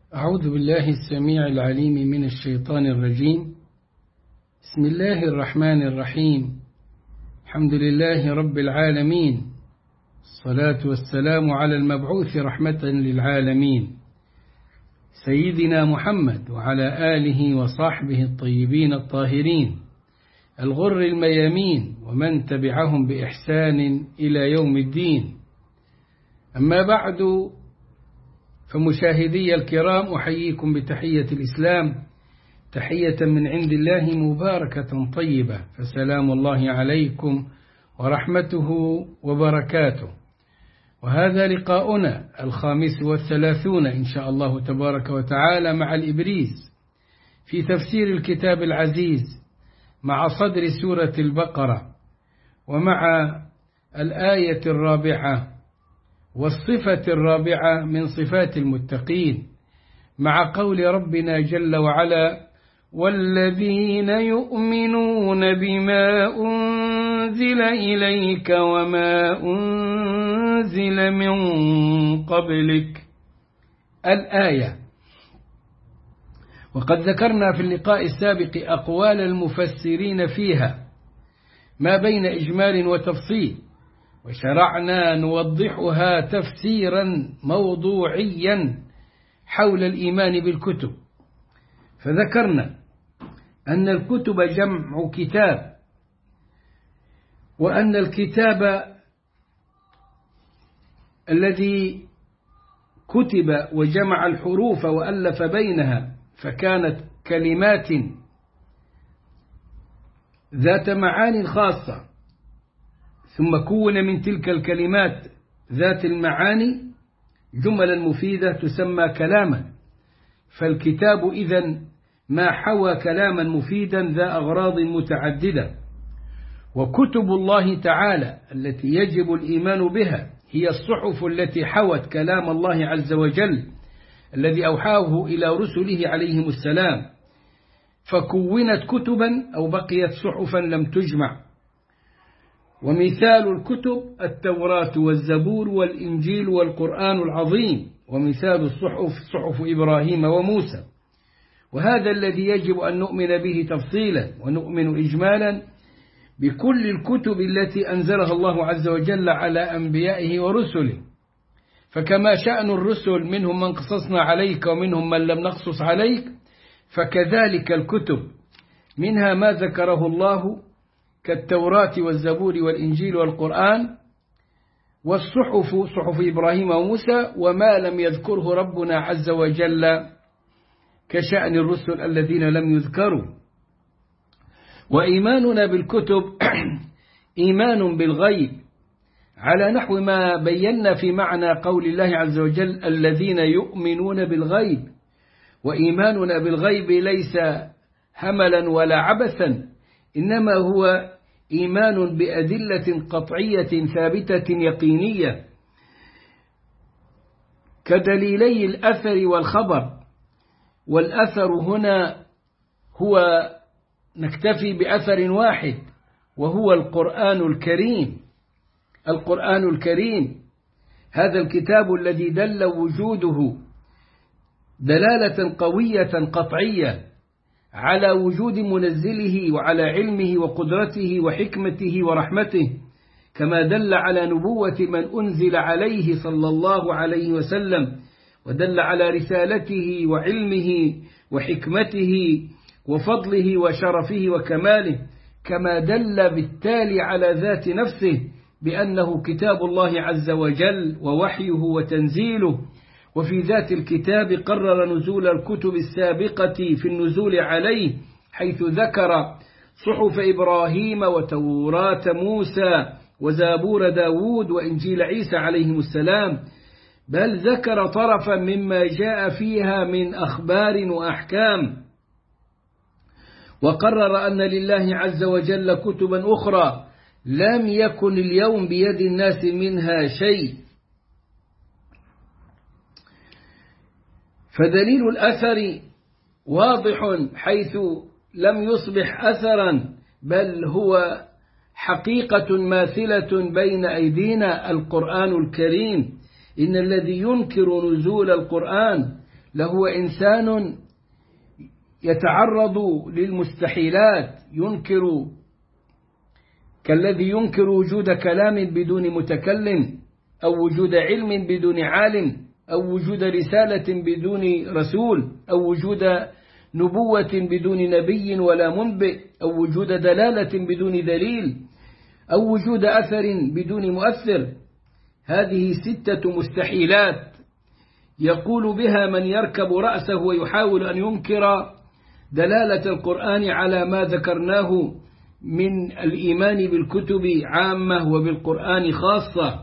أعوذ بالله السميع العليم من الشيطان الرجيم. بسم الله الرحمن الرحيم. الحمد لله رب العالمين، الصلاة والسلام على المبعوث رحمة للعالمين سيدنا محمد وعلى آله وصحبه الطيبين الطاهرين الغر الميامين ومن تبعهم بإحسان إلى يوم الدين. أما بعد، فمشاهدي الكرام، أحييكم بتحية الإسلام، تحية من عند الله مباركة طيبة، فسلام الله عليكم ورحمته وبركاته. وهذا لقاؤنا 35 إن شاء الله تبارك وتعالى مع الإبريز في تفسير الكتاب العزيز مع صدر سورة البقرة، ومع الآية 4 والصفة 4 من صفات المتقين، مع قول ربنا جل وعلا: والذين يؤمنون بما أنزل إليك وما أنزل من قبلك. الآية. وقد ذكرنا في اللقاء السابق أقوال المفسرين فيها ما بين إجمال وتفصيل، وشرعنا نوضحها تفسيرا موضوعيا حول الإيمان بالكتب. فذكرنا أن الكتب جمع كتاب، وأن الكتاب الذي كتب وجمع الحروف وألف بينها فكانت كلمات ذات معاني خاصة، ثم كون من تلك الكلمات ذات المعاني جملا مفيدة تسمى كلاما. فالكتاب إذن ما حوى كلاما مفيدا ذا أغراض متعددة. وكتب الله تعالى التي يجب الإيمان بها هي الصحف التي حوت كلام الله عز وجل الذي أوحاه إلى رسله عليهم السلام، فكونت كتبا أو بقيت صحفا لم تجمع. ومثال الكتب التوراة والزبور والإنجيل والقرآن العظيم، ومثال الصحف صحف إبراهيم وموسى. وهذا الذي يجب أن نؤمن به تفصيلا، ونؤمن إجمالا بكل الكتب التي أنزلها الله عز وجل على أنبيائه ورسله. فكما شأن الرسل منهم من قصصنا عليك ومنهم من لم نقصص عليك، فكذلك الكتب منها ما ذكره الله كالتوراة والزبور والإنجيل والقرآن، والصحف صحف إبراهيم وموسى، وما لم يذكره ربنا عز وجل كشأن الرسل الذين لم يذكروا. وإيماننا بالكتب إيمان بالغيب، على نحو ما بينا في معنى قول الله عز وجل: الذين يؤمنون بالغيب. وإيماننا بالغيب ليس هملا ولا عبثا، إنما هو إيمان بأدلة قطعية ثابتة يقينية، كدليلي الأثر والخبر. والأثر هنا هو نكتفي بأثر واحد، وهو القرآن الكريم. القرآن الكريم هذا الكتاب الذي دل وجوده دلالة قوية قطعية على وجود منزله وعلى علمه وقدرته وحكمته ورحمته، كما دل على نبوة من أنزل عليه صلى الله عليه وسلم، ودل على رسالته وعلمه وحكمته وفضله وشرفه وكماله، كما دل بالتالي على ذات نفسه بأنه كتاب الله عز وجل ووحيه وتنزيله. وفي ذات الكتاب قرر نزول الكتب السابقة في النزول عليه، حيث ذكر صحف إبراهيم وتوراة موسى وزبور داود وإنجيل عيسى عليهم السلام، بل ذكر طرفا مما جاء فيها من أخبار وأحكام. وقرر أن لله عز وجل كتبا أخرى لم يكن اليوم بيد الناس منها شيء. فدليل الأثر واضح، حيث لم يصبح أثرا بل هو حقيقة ماثلة بين أيدينا، القرآن الكريم. إن الذي ينكر نزول القرآن لهو إنسان يتعرض للمستحيلات، كالذي ينكر وجود كلام بدون متكلم، أو وجود علم بدون عالم، أو وجود رسالة بدون رسول، أو وجود نبوة بدون نبي ولا منبئ، أو وجود دلالة بدون دليل، أو وجود أثر بدون مؤثر. هذه 6 مستحيلات يقول بها من يركب رأسه ويحاول أن ينكر دلالة القرآن على ما ذكرناه من الإيمان بالكتب عامة وبالقرآن خاصة.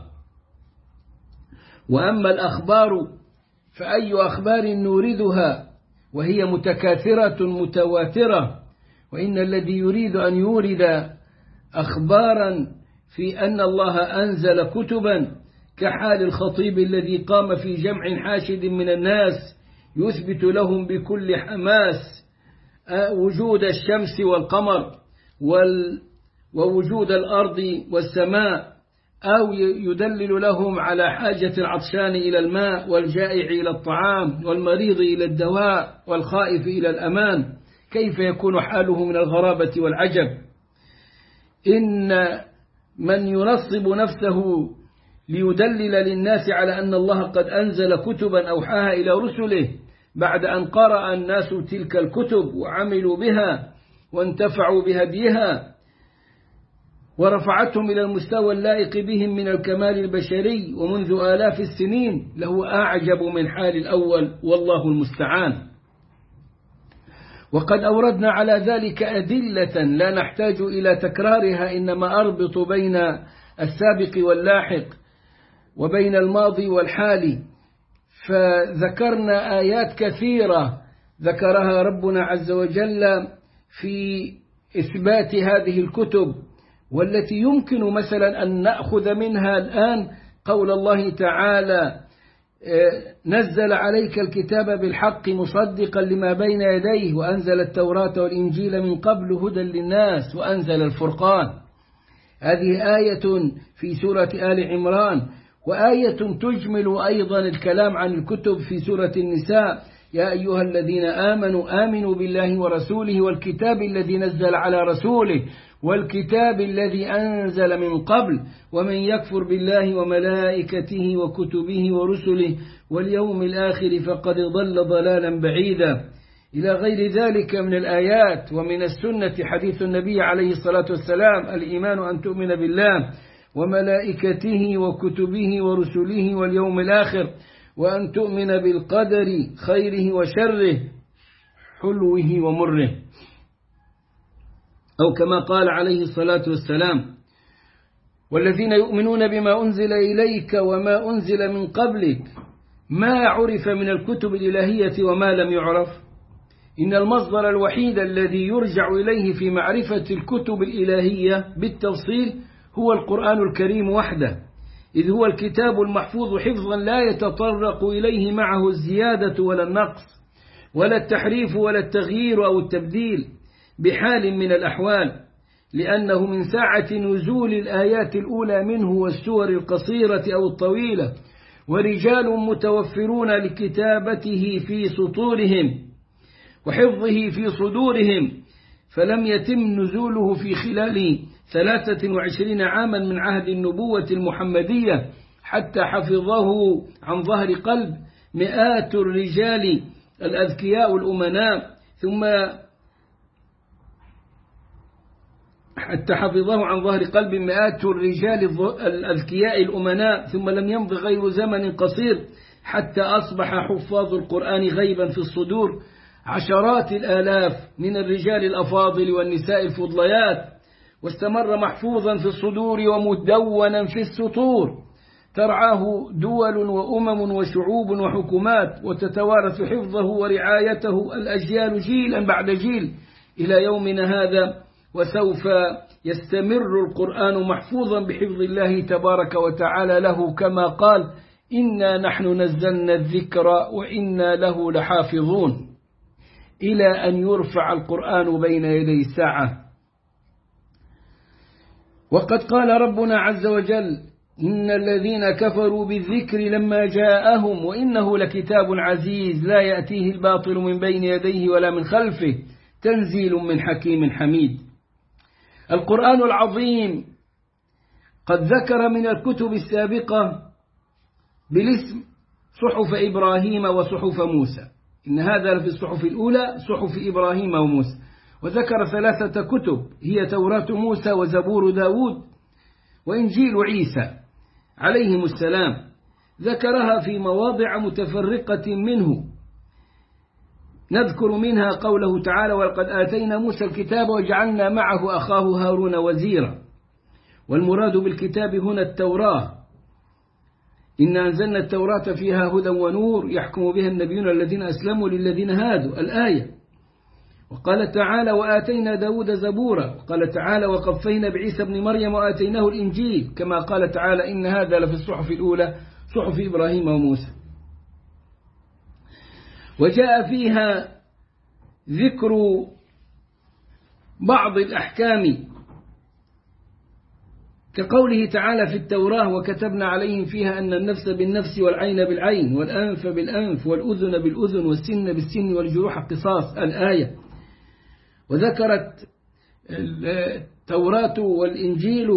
وأما الأخبار فأي أخبار نوردها وهي متكاثرة متواترة، وإن الذي يريد أن يورد أخبارا في أن الله أنزل كتبا كحال الخطيب الذي قام في جمع حاشد من الناس يثبت لهم بكل حماس وجود الشمس والقمر ووجود الأرض والسماء، أو يدلل لهم على حاجة العطشان إلى الماء والجائع إلى الطعام والمريض إلى الدواء والخائف إلى الأمان، كيف يكون حاله من الغرابة والعجب؟ إن من ينصب نفسه ليدلل للناس على أن الله قد أنزل كتبا أوحاها إلى رسله بعد أن قرأ الناس تلك الكتب وعملوا بها وانتفعوا بهديها ورفعتهم إلى المستوى اللائق بهم من الكمال البشري ومنذ آلاف السنين، له أعجب من حال الأول، والله المستعان. وقد أوردنا على ذلك أدلة لا نحتاج إلى تكرارها، إنما أربط بين السابق واللاحق وبين الماضي والحالي. فذكرنا آيات كثيرة ذكرها ربنا عز وجل في إثبات هذه الكتب، والتي يمكن مثلا أن نأخذ منها الآن قول الله تعالى: نزل عليك الكتاب بالحق مصدقا لما بين يديه وأنزل التوراة والإنجيل من قبل هدى للناس وأنزل الفرقان. هذه آية في سورة آل عمران، وآية تجمل أيضا الكلام عن الكتب في سورة النساء: يا أيها الذين آمنوا بالله ورسوله والكتاب الذي نزل على رسوله والكتاب الذي أنزل من قبل ومن يكفر بالله وملائكته وكتبه ورسله واليوم الآخر فقد ضل ضلالا بعيدا، إلى غير ذلك من الآيات. ومن السنة حديث النبي عليه الصلاة والسلام: الإيمان أن تؤمن بالله وملائكته وكتبه ورسله واليوم الآخر، وأن تؤمن بالقدر خيره وشره حلوه ومره، أو كما قال عليه الصلاة والسلام: والذين يؤمنون بما أنزل إليك وما أنزل من قبلك ما عرف من الكتب الإلهية وما لم يعرف. إن المصدر الوحيد الذي يرجع إليه في معرفة الكتب الإلهية بالتفصيل هو القرآن الكريم وحده، إذ هو الكتاب المحفوظ حفظا لا يتطرق إليه معه الزيادة ولا النقص ولا التحريف ولا التغيير أو التبديل بحال من الأحوال، لأنه من ساعة نزول الآيات الأولى منه والسور القصيرة أو الطويلة، ورجال متوفرون لكتابته في سطورهم وحفظه في صدورهم، فلم يتم نزوله في خلال 23 عاما من عهد النبوة المحمدية حتى حفظه عن ظهر قلب مئات الرجال الأذكياء الأمناء ثم لم يمض غير زمن قصير حتى أصبح حفاظ القرآن غيبا في الصدور عشرات الآلاف من الرجال الأفاضل والنساء الفضليات، واستمر محفوظا في الصدور ومدونا في السطور، ترعاه دول وأمم وشعوب وحكومات، وتتوارث حفظه ورعايته الأجيال جيلا بعد جيل إلى يومنا هذا. وسوف يستمر القرآن محفوظا بحفظ الله تبارك وتعالى له، كما قال: إنا نحن نزلنا الذكر وإنا له لحافظون، إلى أن يرفع القرآن بين يدي الساعة. وقد قال ربنا عز وجل: إن الذين كفروا بالذكر لما جاءهم وإنه لكتاب عزيز لا يأتيه الباطل من بين يديه ولا من خلفه تنزيل من حكيم حميد. القرآن العظيم قد ذكر من الكتب السابقة بالاسم صحف إبراهيم وصحف موسى، إن هذا في الصحف الأولى صحف إبراهيم وموسى، وذكر 3 كتب هي توراة موسى وزبور داود وإنجيل عيسى عليهم السلام، ذكرها في مواضع متفرقة منه، نذكر منها قوله تعالى: ولقد آتينا موسى الكتاب وجعلنا معه أخاه هارون وزيرا. والمراد بالكتاب هنا التوراة، إن أنزلنا التوراة فيها هدى ونور يحكم بها النبيون الذين أسلموا للذين هادوا الآية. وقال تعالى: وآتينا داود زبورا. وقال تعالى: وقفينا بعيسى بن مريم وآتيناه الإنجيل، كما قال تعالى: إن هذا لفي الصحف الأولى صحف إبراهيم وموسى. وجاء فيها ذكر بعض الأحكام كقوله تعالى في التوراة: وكتبنا عليهم فيها أن النفس بالنفس والعين بالعين والأنف بالأنف والأذن بالأذن والسن بالسن والجروح قصاص الآية. وذكرت التوراة والإنجيل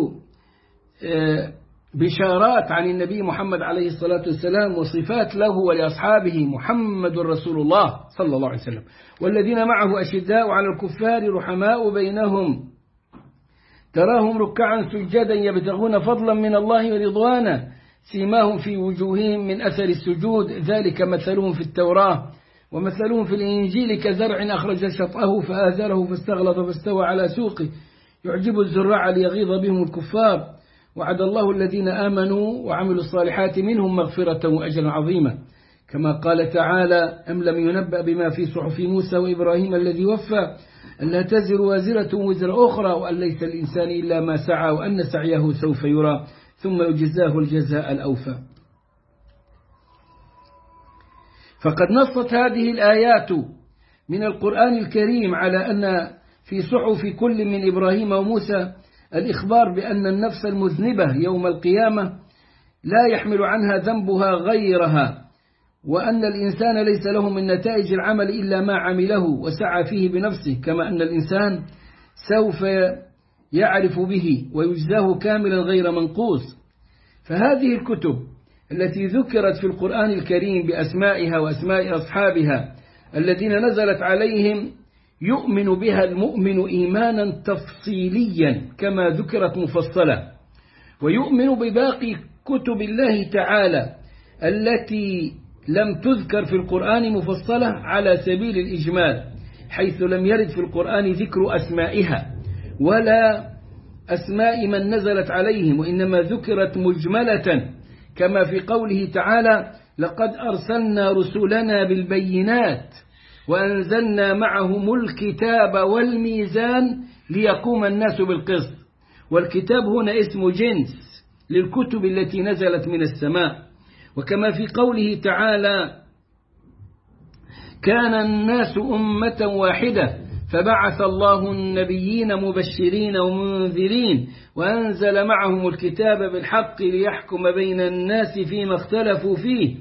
بشارات عن النبي محمد عليه الصلاة والسلام وصفات له ولأصحابه: محمد رسول الله صلى الله عليه وسلم والذين معه أشداء على الكفار رحماء بينهم تراهم ركعا سجدا يبتغون فضلا من الله ورضوانا سيماهم في وجوههم من أثر السجود ذلك مثلهم في التوراة ومثلهم في الإنجيل كزرع أخرج شطأه فآزره فاستغلظ فاستوى على سوقه يعجب الزراع ليغيظ بهم الكفار وعد الله الذين آمنوا وعملوا الصالحات منهم مغفرة وأجرا عظيما. كما قال تعالى: أم لم ينبأ بما في صحف موسى وإبراهيم الذي وفى ألا تزر وازرة وزر أخرى وأن ليس الإنسان إلا ما سعى وأن سعيه سوف يرى ثم يجزاه الجزاء الأوفى. فقد نصت هذه الآيات من القرآن الكريم على أن في صحف كل من إبراهيم وموسى الإخبار بأن النفس المذنبة يوم القيامة لا يحمل عنها ذنبها غيرها، وأن الإنسان ليس له من نتائج العمل إلا ما عمله وسعى فيه بنفسه، كما أن الإنسان سوف يعرف به ويجزاه كاملا غير منقوص. فهذه الكتب التي ذكرت في القرآن الكريم بأسمائها وأسماء أصحابها الذين نزلت عليهم يؤمن بها المؤمن إيمانا تفصيليا كما ذكرت مفصلة، ويؤمن بباقي كتب الله تعالى التي لم تذكر في القرآن مفصلة على سبيل الإجمال، حيث لم يرد في القرآن ذكر أسمائها ولا أسماء من نزلت عليهم، وإنما ذكرت مجملة كما في قوله تعالى: لقد أرسلنا رسلنا بالبينات وأنزلنا معهم الكتاب والميزان ليقوم الناس بالقسط. والكتاب هنا اسم جنس للكتب التي نزلت من السماء. وكما في قوله تعالى: كان الناس أمة واحدة فبعث الله النبيين مبشرين ومنذرين وأنزل معهم الكتاب بالحق ليحكم بين الناس فيما اختلفوا فيه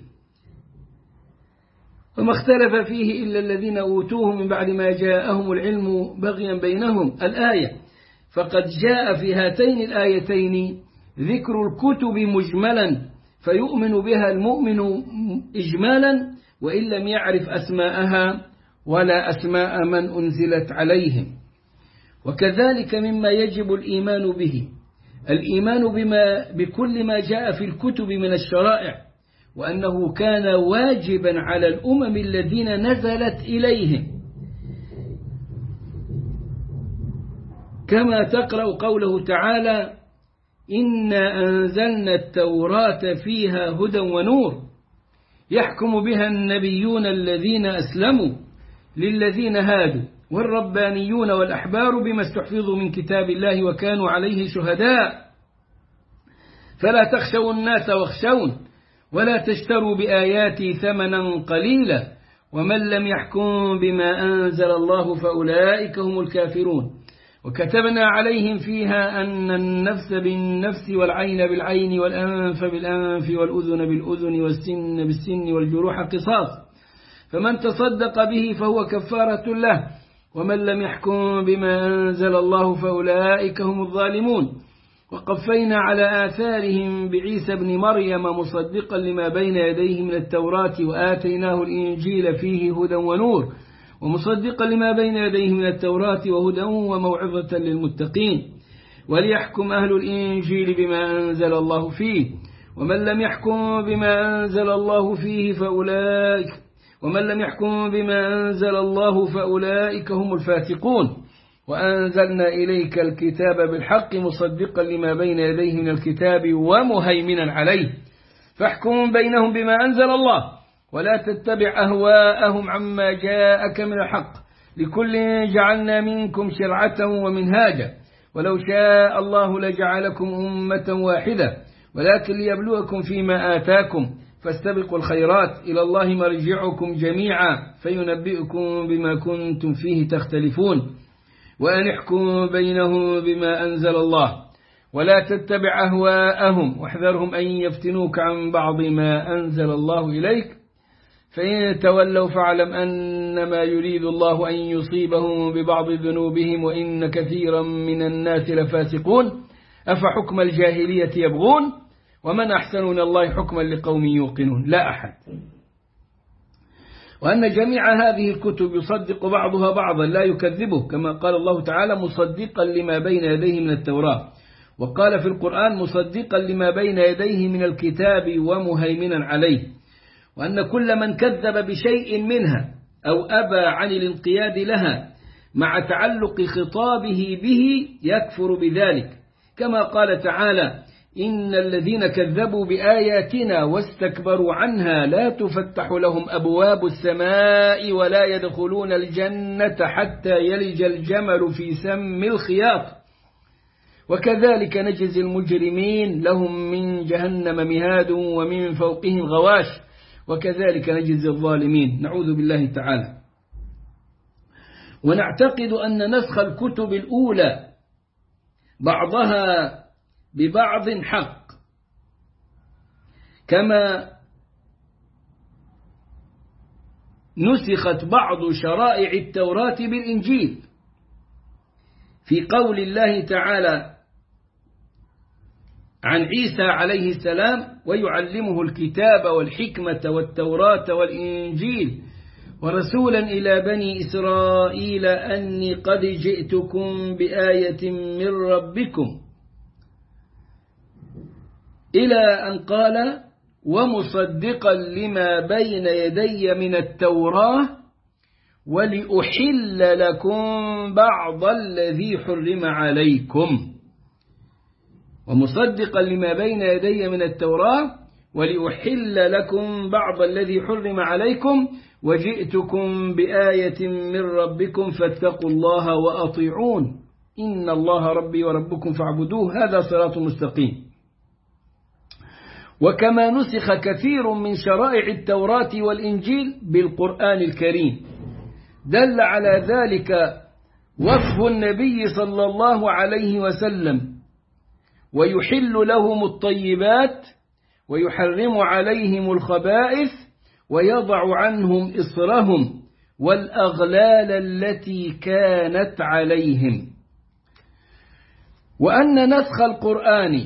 وما اختلف فيه إلا الذين أوتوه من بعد ما جاءهم العلم بغيا بينهم الآية. فقد جاء في هاتين الآيتين ذكر الكتب مجملا فيؤمن بها المؤمن إجمالا وإن لم يعرف أسماءها ولا أسماء من أنزلت عليهم. وكذلك مما يجب الإيمان به الإيمان بكل ما جاء في الكتب من الشرائع، وأنه كان واجبا على الأمم الذين نزلت إليهم، كما تقرأ قوله تعالى: إنا أنزلنا التوراة فيها هدى ونور يحكم بها النبيون الذين أسلموا للذين هادوا والربانيون والأحبار بما استحفظوا من كتاب الله وكانوا عليه شهداء فلا تخشوا الناس واخشون ولا تشتروا بآياتي ثمنا قليلا ومن لم يحكم بما أنزل الله فأولئك هم الكافرون. وكتبنا عليهم فيها أن النفس بالنفس والعين بالعين والأنف بالأنف والأذن بالأذن والسن بالسن والجروح قصاص، فمن تصدق به فهو كفارة له، ومن لم يحكم بما أنزل الله فأولئك هم الظالمون. وقفينا على آثارهم بعيسى بن مريم مصدقا لما بين يديه من التوراة وآتيناه الإنجيل فيه هدى ونور، ومصدقا لما بين يديه من التوراة وهدى وموعظة للمتقين، وليحكم أهل الإنجيل بما أنزل الله فيه، ومن لم يحكم بما أنزل الله فيه فأولئك هم الفاسقون. وأنزلنا إليك الكتاب بالحق مصدقا لما بين يديه من الكتاب ومهيمنا عليه، فاحكم بينهم بما أنزل الله، ولا تتبع أهواءهم عما جاءك من الحق، لكل جعلنا منكم شرعة ومنهاجا، ولو شاء الله لجعلكم أمة واحدة، ولكن ليبلوكم فيما آتاكم، فاستبقوا الخيرات، إلى الله مرجعكم جميعا فينبئكم بما كنتم فيه تختلفون، وأن احكم بينهم بما أنزل الله، ولا تتبع أهواءهم، واحذرهم أن يفتنوك عن بعض ما أنزل الله إليك، فإن تولوا فاعلم أنما يريد الله أن يصيبهم ببعض ذنوبهم وإن كثيرا من الناس لفاسقون، أفحكم الجاهلية يبغون ومن أحسن من الله حكما لقوم يوقنون. لا أحد. وأن جميع هذه الكتب يصدق بعضها بعضا لا يكذبه، كما قال الله تعالى مصدقا لما بين يديه من التوراة، وقال في القرآن مصدقا لما بين يديه من الكتاب ومهيمنا عليه. وأن كل من كذب بشيء منها أو أبى عن الانقياد لها مع تعلق خطابه به يكفر بذلك، كما قال تعالى إن الذين كذبوا بآياتنا واستكبروا عنها لا تفتح لهم أبواب السماء ولا يدخلون الجنة حتى يلج الجمل في سم الخياط، وكذلك نجزي المجرمين لهم من جهنم مهاد ومن فوقهم غواش، وكذلك نجزي الظالمين. نعوذ بالله تعالى. ونعتقد أن نسخ الكتب الأولى بعضها ببعض حق، كما نسخت بعض شرائع التوراة بالإنجيل، في قول الله تعالى عن عيسى عليه السلام ويعلمه الكتاب والحكمة والتوراة والإنجيل ورسولا إلى بني إسرائيل أني قد جئتكم بآية من ربكم، إلى أن قال ومصدقا لما بين يدي من التوراة ولأحل لكم بعض الذي حرم عليكم، ومصدقا لما بين يدي من التوراة ولأحل لكم بعض الذي حرم عليكم وجئتكم بآية من ربكم فاتقوا الله وأطيعون إن الله ربي وربكم فاعبدوه هذا صراط مستقيم. وكما نسخ كثير من شرائع التوراة والإنجيل بالقرآن الكريم، دل على ذلك وصف النبي صلى الله عليه وسلم ويحل لهم الطيبات ويحرم عليهم الخبائث ويضع عنهم إصرهم والأغلال التي كانت عليهم. وأن نسخ القرآن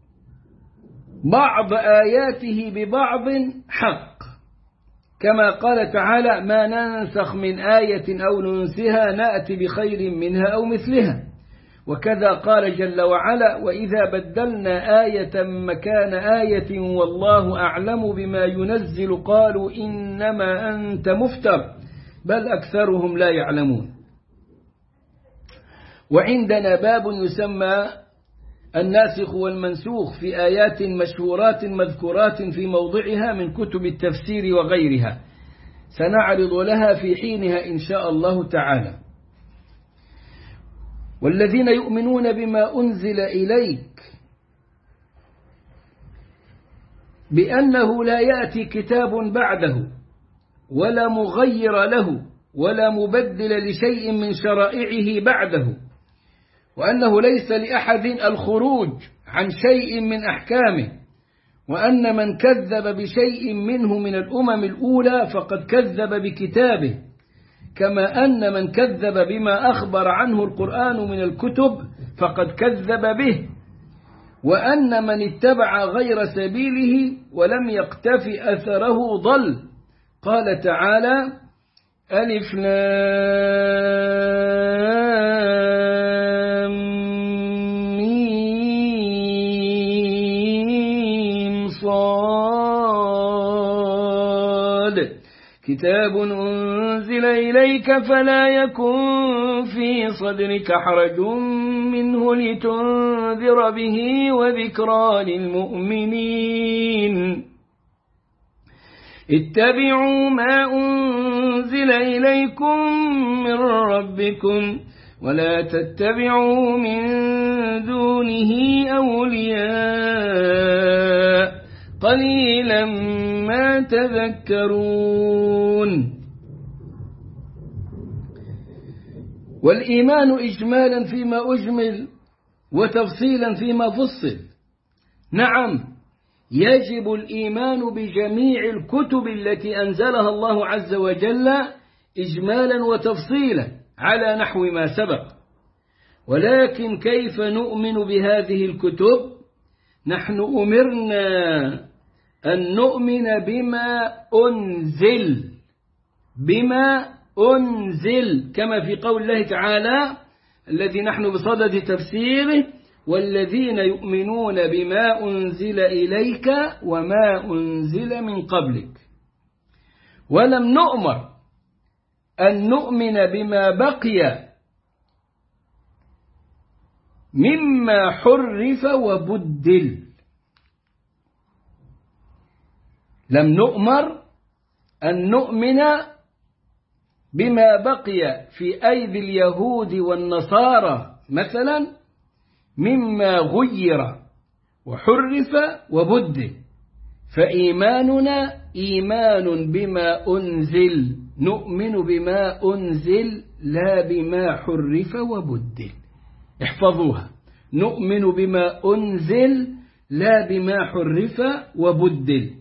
بعض آياته ببعض حق، كما قال تعالى ما ننسخ من آية أو ننسها نأتي بخير منها أو مثلها، وكذا قال جل وعلا وإذا بدلنا آية مكان آية والله أعلم بما ينزل قالوا إنما أنت مفتر بل أكثرهم لا يعلمون. وعندنا باب يسمى الناسخ والمنسوخ في آيات مشهورات مذكورات في موضعها من كتب التفسير وغيرها، سنعرض لها في حينها إن شاء الله تعالى. والذين يؤمنون بما أنزل إليك بأنه لا يأتي كتاب بعده ولا مغير له ولا مبدل لشيء من شرائعه بعده وأنه ليس لأحد الخروج عن شيء من أحكامه، وأن من كذب بشيء منه من الأمم الأولى فقد كذب بكتابه، كما أن من كذب بما أخبر عنه القرآن من الكتب فقد كذب به، وأن من اتبع غير سبيله ولم يقتف أثره ضل. قال تعالى: ألف لام ميم صاد كتاب أنزل إليك فلا يكن في صدرك حرج منه لتنذر به وذكرى للمؤمنين. اتبعوا ما أنزل إليكم من ربكم ولا تتبعوا من دونه أولياء قليلا ما تذكرون. والإيمان إجمالا فيما أجمل وتفصيلا فيما فصل. نعم، يجب الإيمان بجميع الكتب التي أنزلها الله عز وجل إجمالا وتفصيلا على نحو ما سبق، ولكن كيف نؤمن بهذه الكتب؟ نحن أمرنا أن نؤمن بما أنزل كما في قول الله تعالى الذي نحن بصدد تفسيره: والذين يؤمنون بما أنزل إليك وما أنزل من قبلك. ولم نؤمر أن نؤمن بما بقي مما حرف وبدل. لم نؤمر أن نؤمن بما بقي في أيدي اليهود والنصارى مثلا مما غير وحرف وبدل، فإيماننا إيمان بما أنزل، نؤمن بما أنزل لا بما حرف وبدل. احفظوها: نؤمن بما أنزل لا بما حرف وبدل.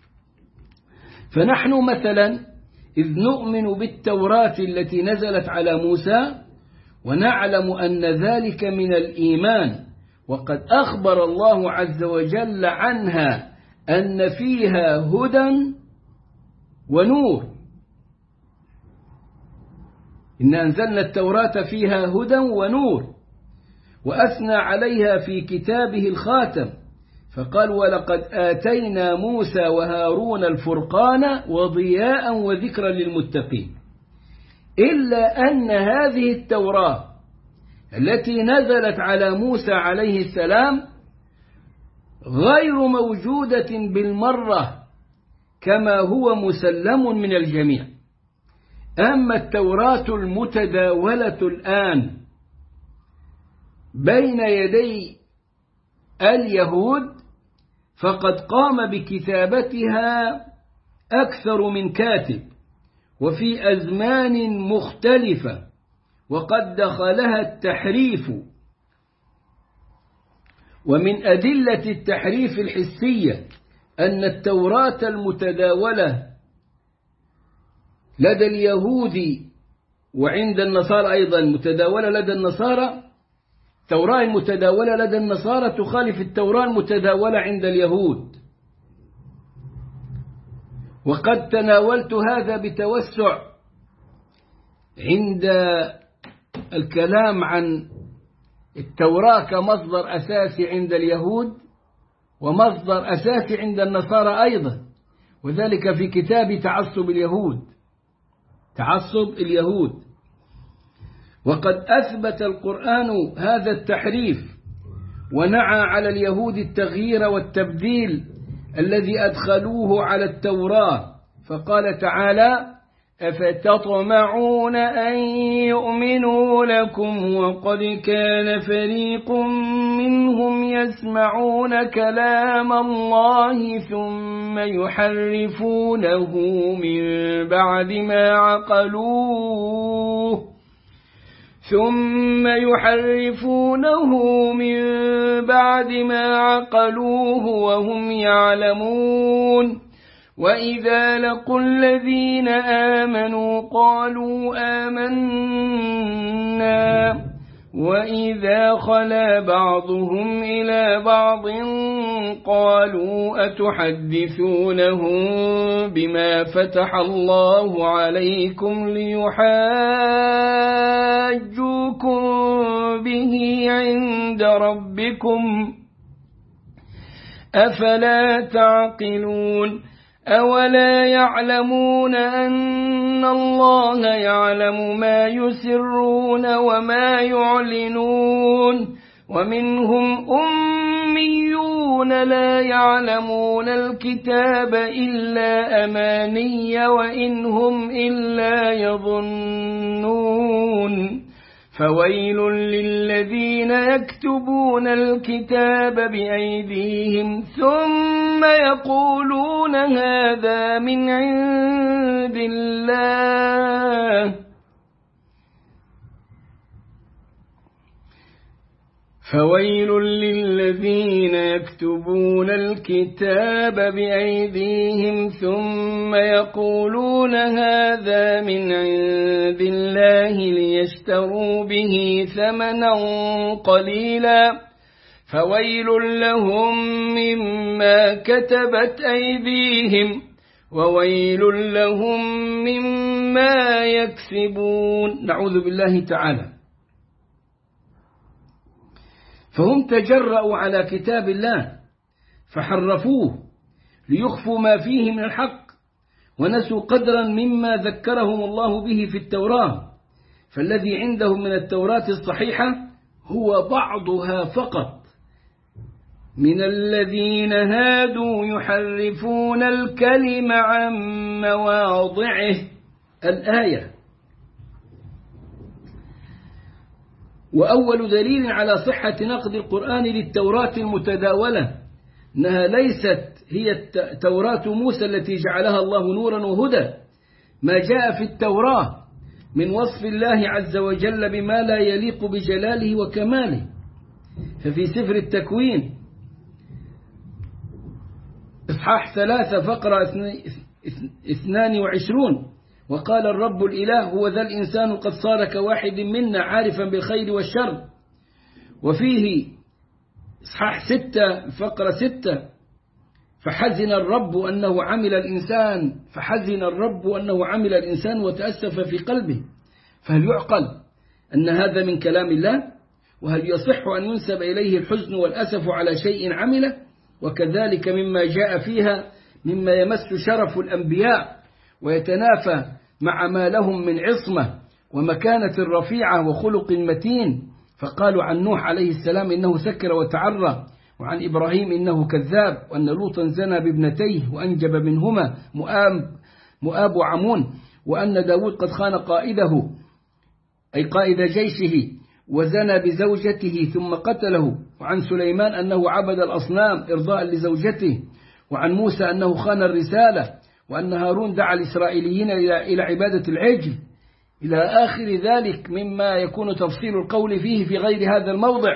فنحن مثلا إذ نؤمن بالتوراة التي نزلت على موسى ونعلم أن ذلك من الإيمان، وقد أخبر الله عز وجل عنها أن فيها هدى ونور. إن أنزلنا التوراة فيها هدى ونور، وأثنى عليها في كتابه الخاتم، فقال: ولقد آتينا موسى وهارون الفرقان وضياء وذكرا للمتقين. إلا أن هذه التوراة التي نزلت على موسى عليه السلام غير موجودة بالمرة كما هو مسلم من الجميع. أما التوراة المتداولة الآن بين يدي اليهود فقد قام بكتابتها أكثر من كاتب وفي أزمان مختلفة، وقد دخلها التحريف. ومن أدلة التحريف الحسية أن التوراة المتداولة لدى اليهود وعند النصارى أيضا متداولة لدى النصارى، التوراة المتداولة لدى النصارى تخالف التوراة المتداولة عند اليهود. وقد تناولت هذا بتوسع عند الكلام عن التوراة كمصدر أساسي عند اليهود ومصدر أساسي عند النصارى أيضا، وذلك في كتاب تعصب اليهود. وقد أثبت القرآن هذا التحريف ونعى على اليهود التغيير والتبديل الذي أدخلوه على التوراة، فقال تعالى: أفتطمعون أن يؤمنوا لكم وقد كان فريق منهم يسمعون كلام الله ثم يحرفونه من بعد ما عقلوه ثم يحرفونه من بعد ما عقلوه وهم يعلمون وإذا لقوا الذين آمنوا قالوا آمنا وإذا خلا بعضهم إلى بعض قالوا أتحدثونهم بما فتح الله عليكم ليحاجوكم به عند ربكم أفلا تعقلون أولا يعلمون أن الله يعلم ما يسرون وما يعلنون ومنهم أميون لا يعلمون الكتاب إلا أماني وإن هم إلا يظنون فويل للذين يكتبون الكتاب بأيديهم ثم يقولون هذا من عند الله فويل للذين يكتبون الكتاب بأيديهم ثم يقولون هذا من عند الله ليشتروا به ثمنا قليلا فويل لهم مما كتبت أيديهم وويل لهم مما يكسبون. نعوذ بالله تعالى. فهم تجرأوا على كتاب الله فحرفوه ليخفوا ما فيه من الحق ونسوا قدرا مما ذكرهم الله به في التوراة فالذي عندهم من التوراة الصحيحة هو بعضها فقط. من الذين هادوا يحرفون الكلم عن مواضعه الآية. وأول دليل على صحة نقد القرآن للتوراة المتداولة أنها ليست هي توراة موسى التي جعلها الله نورا وهدى ما جاء في التوراة من وصف الله عز وجل بما لا يليق بجلاله وكماله. ففي سفر التكوين إصحاح 3 فقرة 22 وقال الرب الإله هو ذا الإنسان قد صار كواحد منا عارفا بالخير والشر. وفيه إصحاح 6 فقرة 6 فحزن الرب أنه عمل الإنسان وتأسف في قلبه. فهل يعقل أن هذا من كلام الله؟ وهل يصح أن ينسب إليه الحزن والأسف على شيء عمله؟ وكذلك مما جاء فيها مما يمس شرف الأنبياء ويتنافى مع ما لهم من عصمة ومكانة رفيعة وخلق متين. فقالوا عن نوح عليه السلام إنه سكر وتعرى وعن إبراهيم إنه كذاب وأن لوطا زنى بابنتيه وأنجب منهما مؤاب وعمون وأن داود قد خان قائده أي قائد جيشه وزنى بزوجته ثم قتله. وعن سليمان أنه عبد الأصنام إرضاء لزوجته. وعن موسى أنه خان الرسالة وأن هارون دعا الإسرائيليين إلى عبادة العجل إلى آخر ذلك مما يكون تفصيل القول فيه في غير هذا الموضع.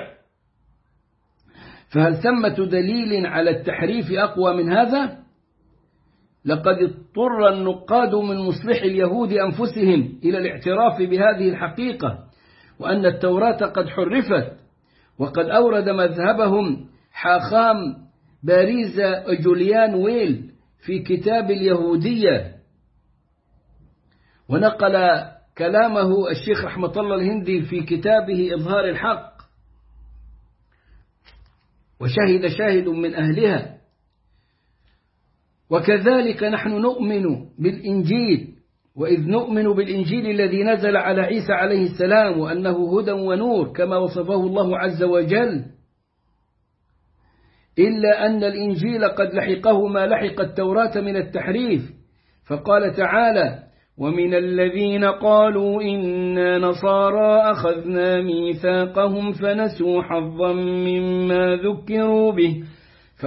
فهل ثمة دليل على التحريف أقوى من هذا؟ لقد اضطر النقاد من مصلح اليهود أنفسهم إلى الاعتراف بهذه الحقيقة وأن التوراة قد حرفت. وقد أورد مذهبهم حاخام باريزا جوليان ويل في كتاب اليهودية ونقل كلامه الشيخ رحمة الله الهندي في كتابه إظهار الحق وشهد شاهد من أهلها. وكذلك نحن نؤمن بالإنجيل وإذ نؤمن بالإنجيل الذي نزل على عيسى عليه السلام وأنه هدى ونور كما وصفه الله عز وجل إلا أن الإنجيل قد لحقه ما لحق التوراة من التحريف. فقال تعالى ومن الذين قالوا إنا نصارى أخذنا ميثاقهم فنسوا حظا مما ذكروا به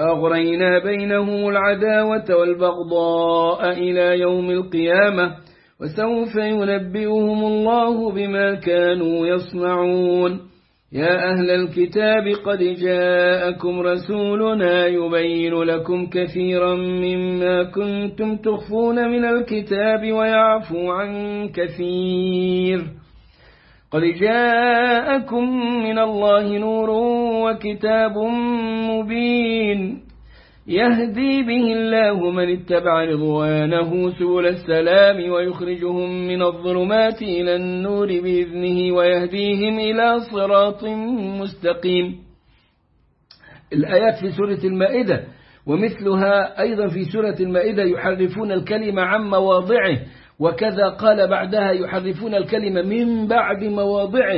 فأغرينا بينهم العداوة والبغضاء إلى يوم القيامة وسوف ينبئهم الله بما كانوا يصنعون. يا أهل الكتاب قد جاءكم رسولنا يبين لكم كثيرا مما كنتم تخفون من الكتاب ويعفو عن كثير. قد جاءكم من الله نور وكتاب مبين يهدي به الله من اتبع رضوانه سبل السلام ويخرجهم من الظلمات إلى النور بإذنه ويهديهم إلى صراط مستقيم. الآيات في سورة المائدة ومثلها أيضا في سورة المائدة يحرفون الكلمة عن مواضعه، وكذا قال بعدها يحرفون الكلمة من بعد مواضعه.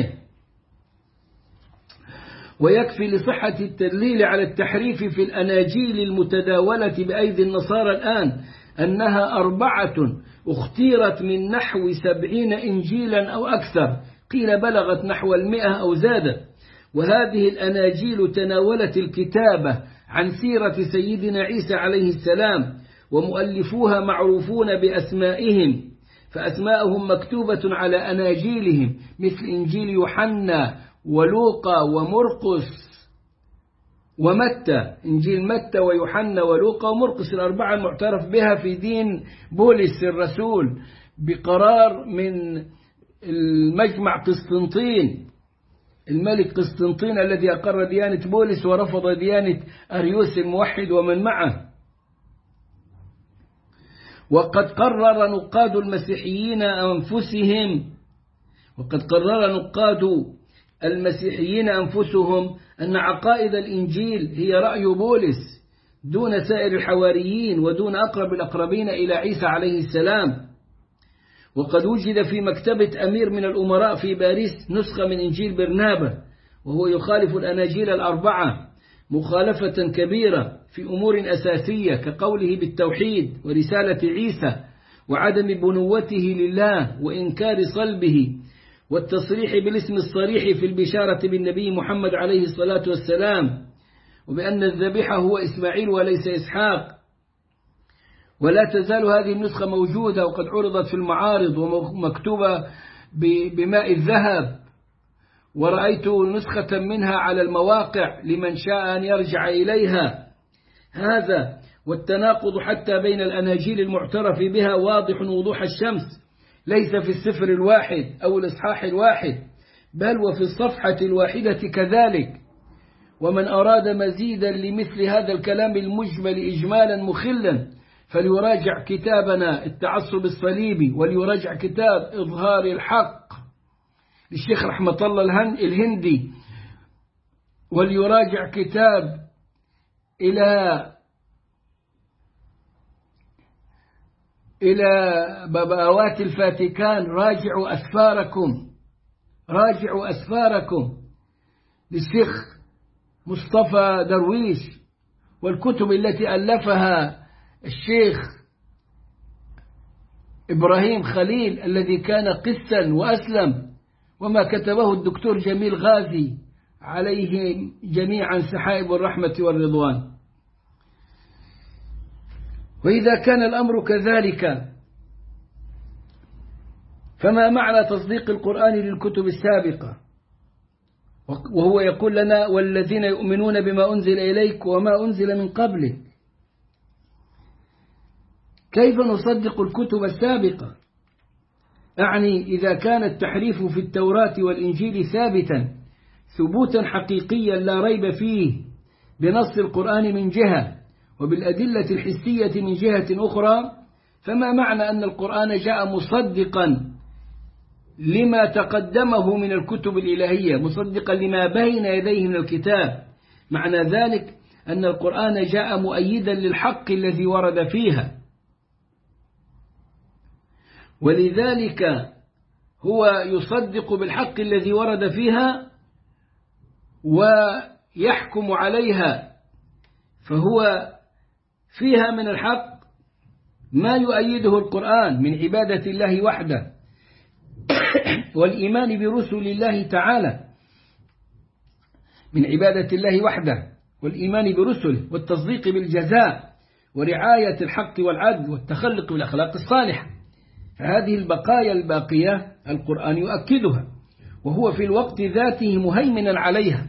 ويكفي لصحة التدليل على التحريف في الأناجيل المتداولة بأيدي النصارى الآن أنها 4 اختيرت من نحو 70 إنجيلا أو أكثر، قيل بلغت نحو 100 أو زادت. وهذه الأناجيل تناولت الكتابة عن سيرة سيدنا عيسى عليه السلام، ومؤلفوها معروفون بأسمائهم، فأسماءهم مكتوبة على أناجيلهم مثل إنجيل يوحنا ولوقا ومرقس ومتى. إنجيل متى ويوحنا ولوقا ومرقس 4 المعترف بها في دين بولس الرسول بقرار من المجمع قسطنطين، الملك قسطنطين الذي أقر ديانة بولس ورفض ديانة أريوس الموحد ومن معه. وقد قرر نقاد المسيحيين أنفسهم أن عقائد الإنجيل هي رأي بولس دون سائر الحواريين ودون أقرب الأقربين إلى عيسى عليه السلام. وقد وجد في مكتبة أمير من الأمراء في باريس نسخة من إنجيل برنابا، وهو يخالف الأناجيل 4 مخالفة كبيرة في أمور أساسية كقوله بالتوحيد ورسالة عيسى وعدم بنوته لله وإنكار صلبه والتصريح بالاسم الصريح في البشارة بالنبي محمد عليه الصلاة والسلام، وبأن الذبيحة هو إسماعيل وليس إسحاق. ولا تزال هذه النسخة موجودة، وقد عرضت في المعارض ومكتوبة بماء الذهب، ورأيت نسخة منها على المواقع لمن شاء أن يرجع إليها. هذا والتناقض حتى بين الأناجيل المعترف بها واضح وضوح الشمس، ليس في السفر الواحد أو الإصحاح الواحد، بل وفي الصفحة الواحدة كذلك. ومن أراد مزيدا لمثل هذا الكلام المجمل إجمالا مخلا فليراجع كتابنا التعصب الصليبي، وليراجع كتاب إظهار الحق للشيخ رحمة الله الهندي، وليراجع كتاب إلى باباوات الفاتيكان راجعوا أسفاركم للشيخ مصطفى درويش، والكتب التي ألفها الشيخ إبراهيم خليل الذي كان قسا وأسلم، وما كتبه الدكتور جميل غازي عليه جميعا سحائب الرحمة والرضوان. وإذا كان الأمر كذلك فما معنى تصديق القرآن للكتب السابقة؟ وهو يقول لنا والذين يؤمنون بما أنزل إليك وما أنزل من قبلك. كيف نصدق الكتب السابقة؟ أعني إذا كان التحريف في التوراة والإنجيل ثابتا ثبوتا حقيقيا لا ريب فيه بنص القرآن من جهة وبالأدلة الحسية من جهة أخرى، فما معنى أن القرآن جاء مصدقا لما تقدمه من الكتب الإلهية، مصدقا لما بين يديه من الكتاب؟ معنى ذلك أن القرآن جاء مؤيدا للحق الذي ورد فيها، ولذلك هو يصدق بالحق الذي ورد فيها ويحكم عليها، فهو فيها من الحق ما يؤيده القرآن من عبادة الله وحده والإيمان برسل الله تعالى، من عبادة الله وحده والإيمان برسله والتصديق بالجزاء ورعاية الحق والعدل والتخلق بالأخلاق الصالحة. فهذه البقايا الباقية القرآن يؤكدها، وهو في الوقت ذاته مهيمنا عليها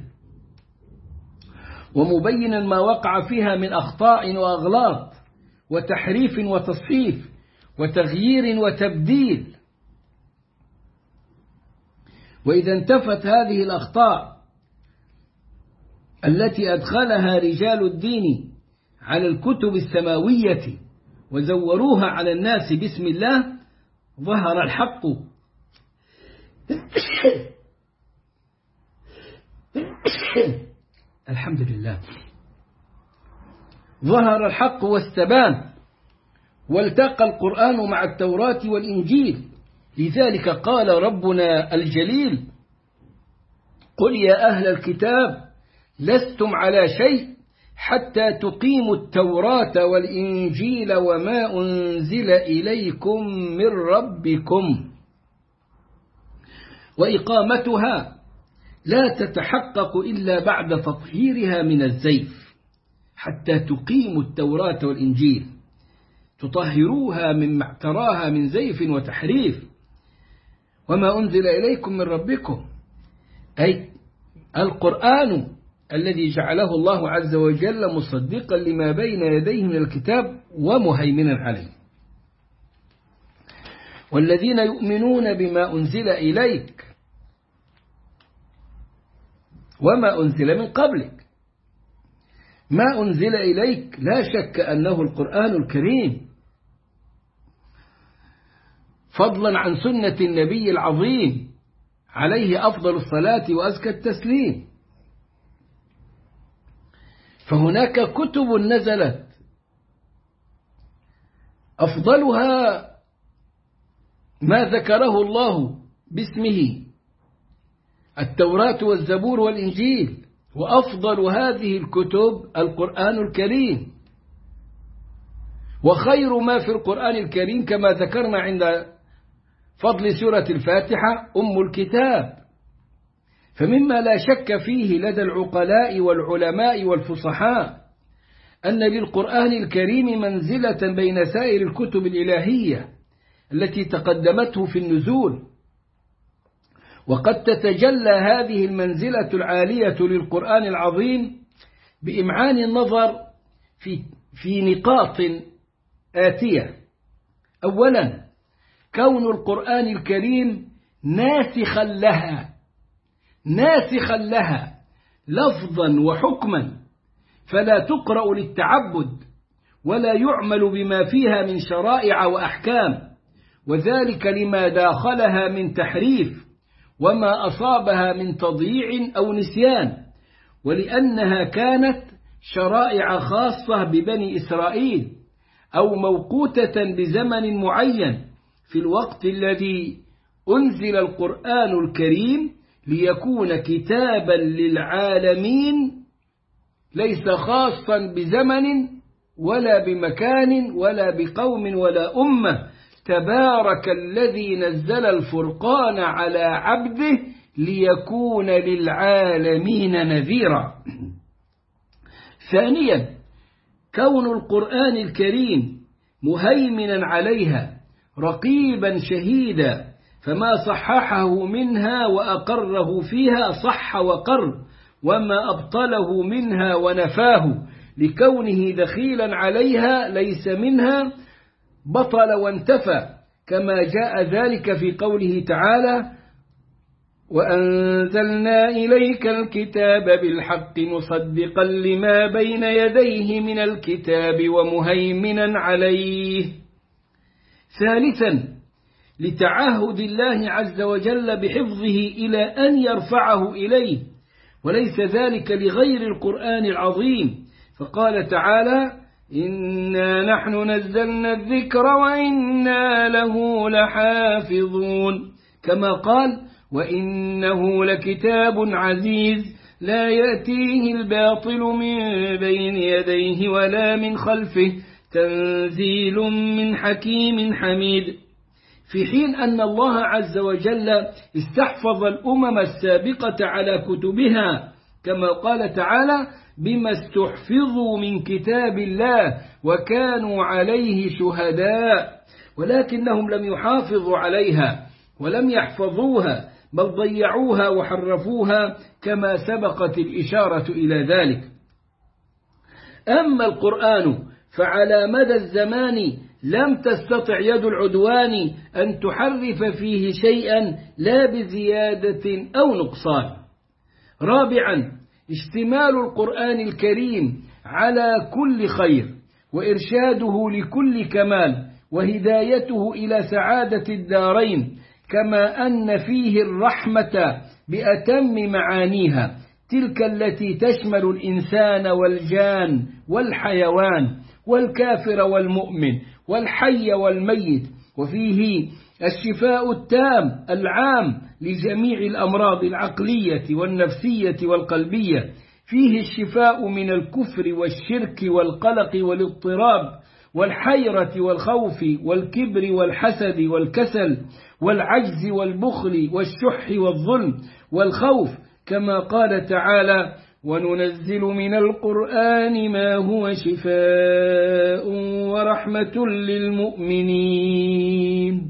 ومبينا ما وقع فيها من أخطاء وأغلاط وتحريف وتصحيف وتغيير وتبديل. وإذا انتفت هذه الأخطاء التي أدخلها رجال الدين على الكتب السماوية وزوروها على الناس باسم الله، ظهر الحق الحمد لله، ظهر الحق واستبان، والتقى القرآن مع التوراة والإنجيل. لذلك قال ربنا الجليل: قل يا أهل الكتاب لستم على شيء حتى تقيموا التوراة والإنجيل وما أنزل إليكم من ربكم. وإقامتها لا تتحقق إلا بعد تطهيرها من الزيف، حتى تقيموا التوراة والإنجيل، تطهروها مما اعتراها من زيف وتحريف. وما أنزل إليكم من ربكم، أي القرآن الذي جعله الله عز وجل مصدقا لما بين يديه من الكتاب ومهيمنا عليه. والذين يؤمنون بما أنزل إليك وما أنزل من قبلك. ما أنزل إليك لا شك أنه القرآن الكريم، فضلا عن سنة النبي العظيم عليه أفضل الصلاة وأزكى التسليم. فهناك كتب نزلت أفضلها ما ذكره الله باسمه، التوراة والزبور والإنجيل، وأفضل هذه الكتب القرآن الكريم. وخير ما في القرآن الكريم كما ذكرنا عند فضل سورة الفاتحة أم الكتاب. فمما لا شك فيه لدى العقلاء والعلماء والفصحاء أن للقرآن الكريم منزلة بين سائر الكتب الإلهية التي تقدمته في النزول. وقد تتجلى هذه المنزلة العالية للقرآن العظيم بإمعان النظر في نقاط آتية. أولا، كون القرآن الكريم ناسخا لها لفظا وحكما، فلا تقرأ للتعبد ولا يعمل بما فيها من شرائع وأحكام، وذلك لما داخلها من تحريف وما أصابها من تضييع أو نسيان، ولأنها كانت شرائع خاصة ببني إسرائيل أو موقوتة بزمن معين في الوقت الذي أنزل القرآن الكريم، ليكون كتابا للعالمين ليس خاصا بزمن ولا بمكان ولا بقوم ولا أمة. تبارك الذي نزل الفرقان على عبده ليكون للعالمين نذيرا. ثانيا، كون القرآن الكريم مهيمنا عليها رقيبا شهيدا، فما صححه منها وأقره فيها صح وقر، وما أبطله منها ونفاه لكونه دخيلا عليها ليس منها بطل وانتفى، كما جاء ذلك في قوله تعالى: وأنزلنا إليك الكتاب بالحق مصدقا لما بين يديه من الكتاب ومهيمنا عليه. ثالثا، لتعهد الله عز وجل بحفظه إلى أن يرفعه إليه، وليس ذلك لغير القرآن العظيم، فقال تعالى: إنا نحن نزلنا الذكر وإنا له لحافظون، كما قال: وإنه لكتاب عزيز لا يأتيه الباطل من بين يديه ولا من خلفه تنزيل من حكيم حميد. في حين أن الله عز وجل استحفظ الأمم السابقة على كتبها، كما قال تعالى: بما استحفظوا من كتاب الله وكانوا عليه شهداء. ولكنهم لم يحافظوا عليها ولم يحفظوها، بل ضيعوها وحرفوها كما سبقت الإشارة إلى ذلك. أما القرآن فعلى مدى الزمان لم تستطع يد العدوان أن تحرف فيه شيئا لا بزيادة أو نقصان. رابعا، اشتمال القرآن الكريم على كل خير، وإرشاده لكل كمال، وهدايته إلى سعادة الدارين، كما أن فيه الرحمة بأتم معانيها، تلك التي تشمل الإنسان والجان والحيوان والكافر والمؤمن والحي والميت، وفيه الشفاء التام العام لجميع الأمراض العقلية والنفسية والقلبية، فيه الشفاء من الكفر والشرك والقلق والاضطراب والحيرة والخوف والكبر والحسد والكسل والعجز والبخل والشح والظلم والخوف، كما قال تعالى: وننزل من القرآن ما هو شفاء ورحمة للمؤمنين.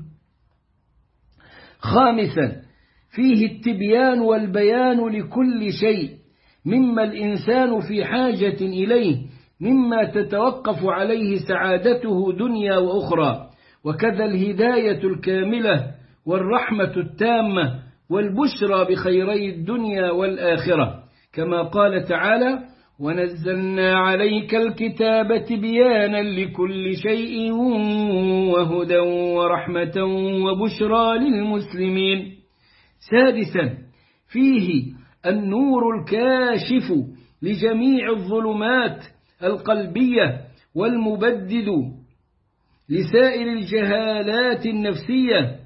خامسا، فيه التبيان والبيان لكل شيء مما الإنسان في حاجة إليه، مما تتوقف عليه سعادته دنيا وأخرى، وكذا الهداية الكاملة والرحمة التامة والبشرى بخيري الدنيا والآخرة، كما قال تعالى: ونزلنا عليك الكتاب تبيانا لكل شيء وهدى ورحمة وبشرى للمسلمين. سادسا، فيه النور الكاشف لجميع الظلمات القلبية والمبدد لسائر الجهالات النفسية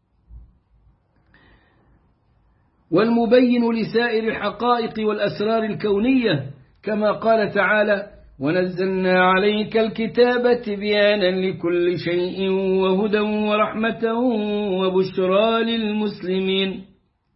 والمبين لسائر الحقائق والأسرار الكونية، كما قال تعالى: ونزلنا عليك الكتاب تبيانا لكل شيء وهدى ورحمة وبشرى للمسلمين.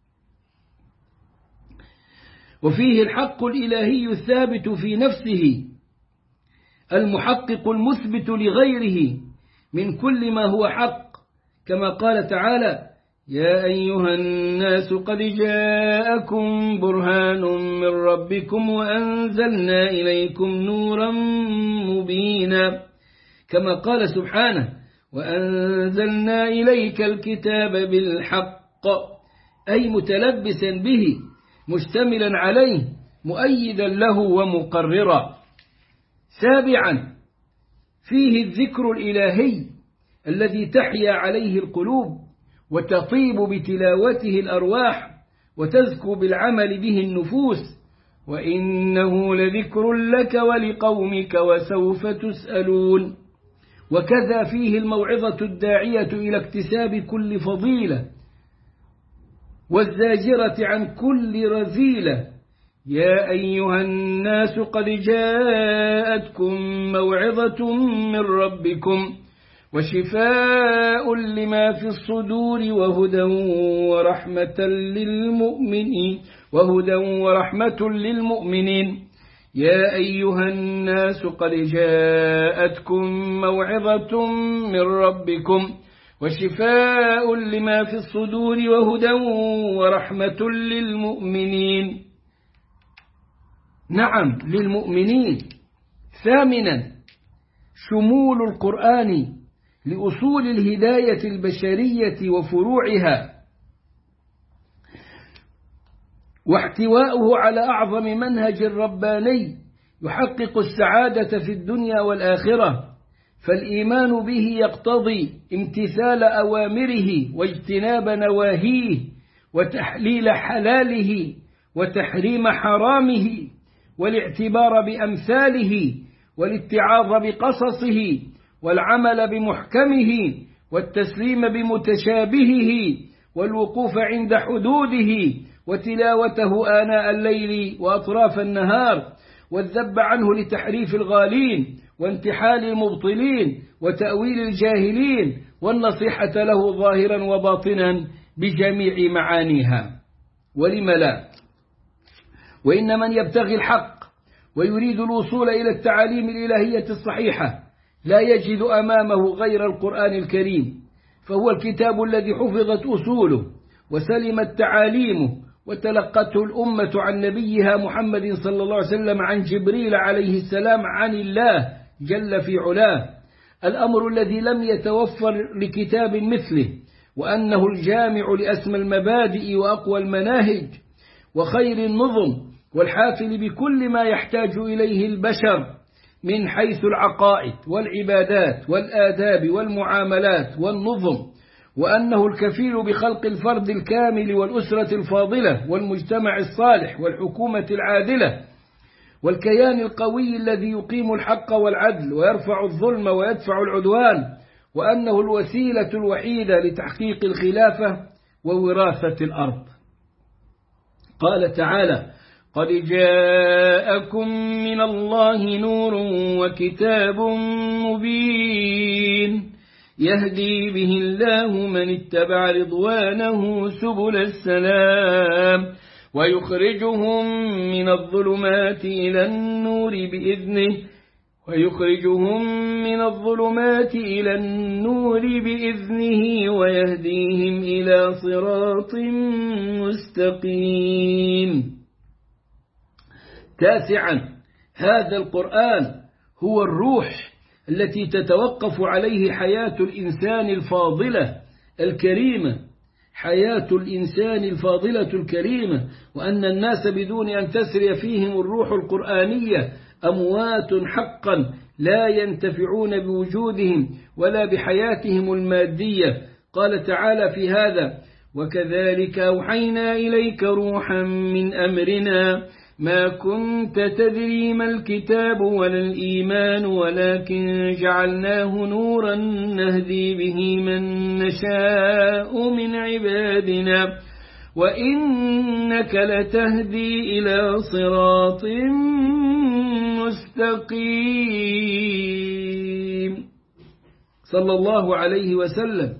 وفيه الحق الإلهي الثابت في نفسه المحقق المثبت لغيره من كل ما هو حق، كما قال تعالى: يا أيها الناس قد جاءكم برهان من ربكم وأنزلنا إليكم نورا مبينا، كما قال سبحانه: وأنزلنا إليك الكتاب بالحق، أي متلبسا به مشتملا عليه مؤيدا له ومقررا. سابعا، فيه الذكر الإلهي الذي تحيا عليه القلوب وتطيب بتلاوته الأرواح وتزكو بالعمل به النفوس، وإنه لذكر لك ولقومك وسوف تسألون. وكذا فيه الموعظة الداعية إلى اكتساب كل فضيلة والزاجرة عن كل رذيلة: يا أيها الناس قد جاءتكم موعظة من ربكم وشفاء لما في الصدور وهدى ورحمة للمؤمنين. يا أيها الناس قد جاءتكم موعظة من ربكم وشفاء لما في الصدور وهدى ورحمة للمؤمنين. نعم، للمؤمنين. ثامنا، شمول القرآن لأصول الهداية البشرية وفروعها، واحتواؤه على أعظم منهج رباني يحقق السعادة في الدنيا والآخرة، فالإيمان به يقتضي امتثال أوامره واجتناب نواهيه وتحليل حلاله وتحريم حرامه، والاعتبار بأمثاله والاتعاظ بقصصه والعمل بمحكمه والتسليم بمتشابهه والوقوف عند حدوده وتلاوته آناء الليل وأطراف النهار والذب عنه لتحريف الغالين وانتحال المبطلين وتأويل الجاهلين والنصيحة له ظاهرا وباطنا بجميع معانيها. ولم لا؟ وإن من يبتغي الحق ويريد الوصول إلى التعاليم الإلهية الصحيحة لا يجد أمامه غير القرآن الكريم، فهو الكتاب الذي حفظت أصوله وسلمت تعاليمه وتلقته الأمة عن نبيها محمد صلى الله عليه وسلم عن جبريل عليه السلام عن الله جل في علاه، الأمر الذي لم يتوفر لكتاب مثله، وأنه الجامع لأسمى المبادئ وأقوى المناهج وخير النظم، والحافل بكل ما يحتاج إليه البشر من حيث العقائد والعبادات والآداب والمعاملات والنظم، وأنه الكفيل بخلق الفرد الكامل والأسرة الفاضلة والمجتمع الصالح والحكومة العادلة والكيان القوي الذي يقيم الحق والعدل ويرفع الظلم ويدفع العدوان، وأنه الوسيلة الوحيدة لتحقيق الخلافة ووراثة الأرض. قال تعالى: قد جاءكم من الله نور وكتاب مبين يهدي به الله من اتبع رضوانه سبل السلام ويخرجهم من الظلمات إلى النور بإذنه ويهديهم إلى صراط مستقيم. 9. هذا القرآن هو الروح التي تتوقف عليه حياة الإنسان الفاضلة الكريمة، حياة الإنسان الفاضلة الكريمة، وأن الناس بدون أن تسري فيهم الروح القرآنية أموات حقا لا ينتفعون بوجودهم ولا بحياتهم المادية. قال تعالى في هذا: وكذلك أوحينا إليك روحا من أمرنا ما كنت تدري ما الكتاب ولا الإيمان ولكن جعلناه نورا نهدي به من نشاء من عبادنا وإنك لتهدي إلى صراط مستقيم. صلى الله عليه وسلم.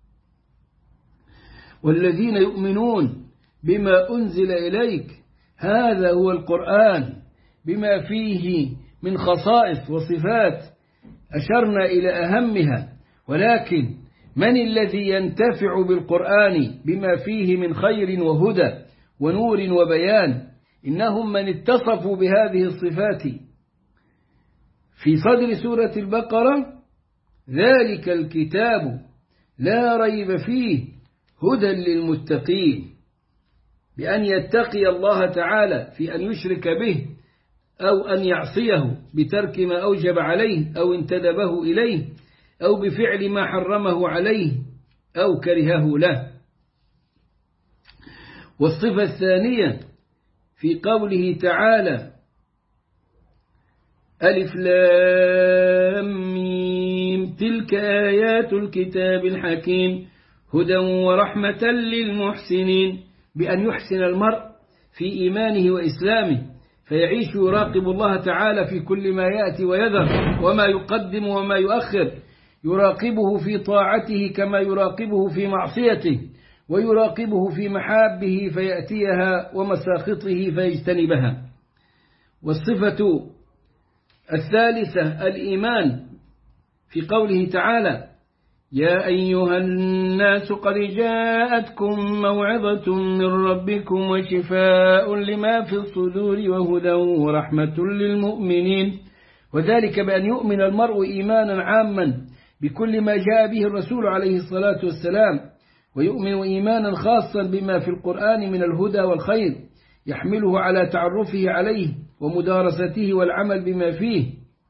والذين يؤمنون بما أنزل إليك، هذا هو القرآن بما فيه من خصائص وصفات أشرنا إلى أهمها، ولكن من الذي ينتفع بالقرآن بما فيه من خير وهدى ونور وبيان؟ إنهم من اتصفوا بهذه الصفات. في صدر سورة البقرة: ذلك الكتاب لا ريب فيه هدى للمتقين، بأن يتقي الله تعالى في أن يشرك به أو أن يعصيه بترك ما أوجب عليه أو انتدبه إليه أو بفعل ما حرمه عليه أو كرهه له. والصفة الثانية في قوله تعالى: ألف لام ميم تلك آيات الكتاب الحكيم هدى ورحمة للمحسنين، بأن يحسن المرء في إيمانه وإسلامه فيعيش يراقب الله تعالى في كل ما يأتي ويذر وما يقدم وما يؤخر، يراقبه في طاعته كما يراقبه في معصيته، ويراقبه في محابه فيأتيها ومساخطه فيجتنبها. والصفة الثالثة الإيمان في قوله تعالى: يا أيها الناس قد جاءتكم موعظة من ربكم وشفاء لما في الصدور وهدى ورحمة للمؤمنين، وذلك بأن يؤمن المرء إيمانا عاما بكل ما جاء به الرسول عليه الصلاة والسلام، ويؤمن إيمانا خاصا بما في القرآن من الهدى والخير يحمله على تعرفه عليه ومدارسته والعمل بما فيه.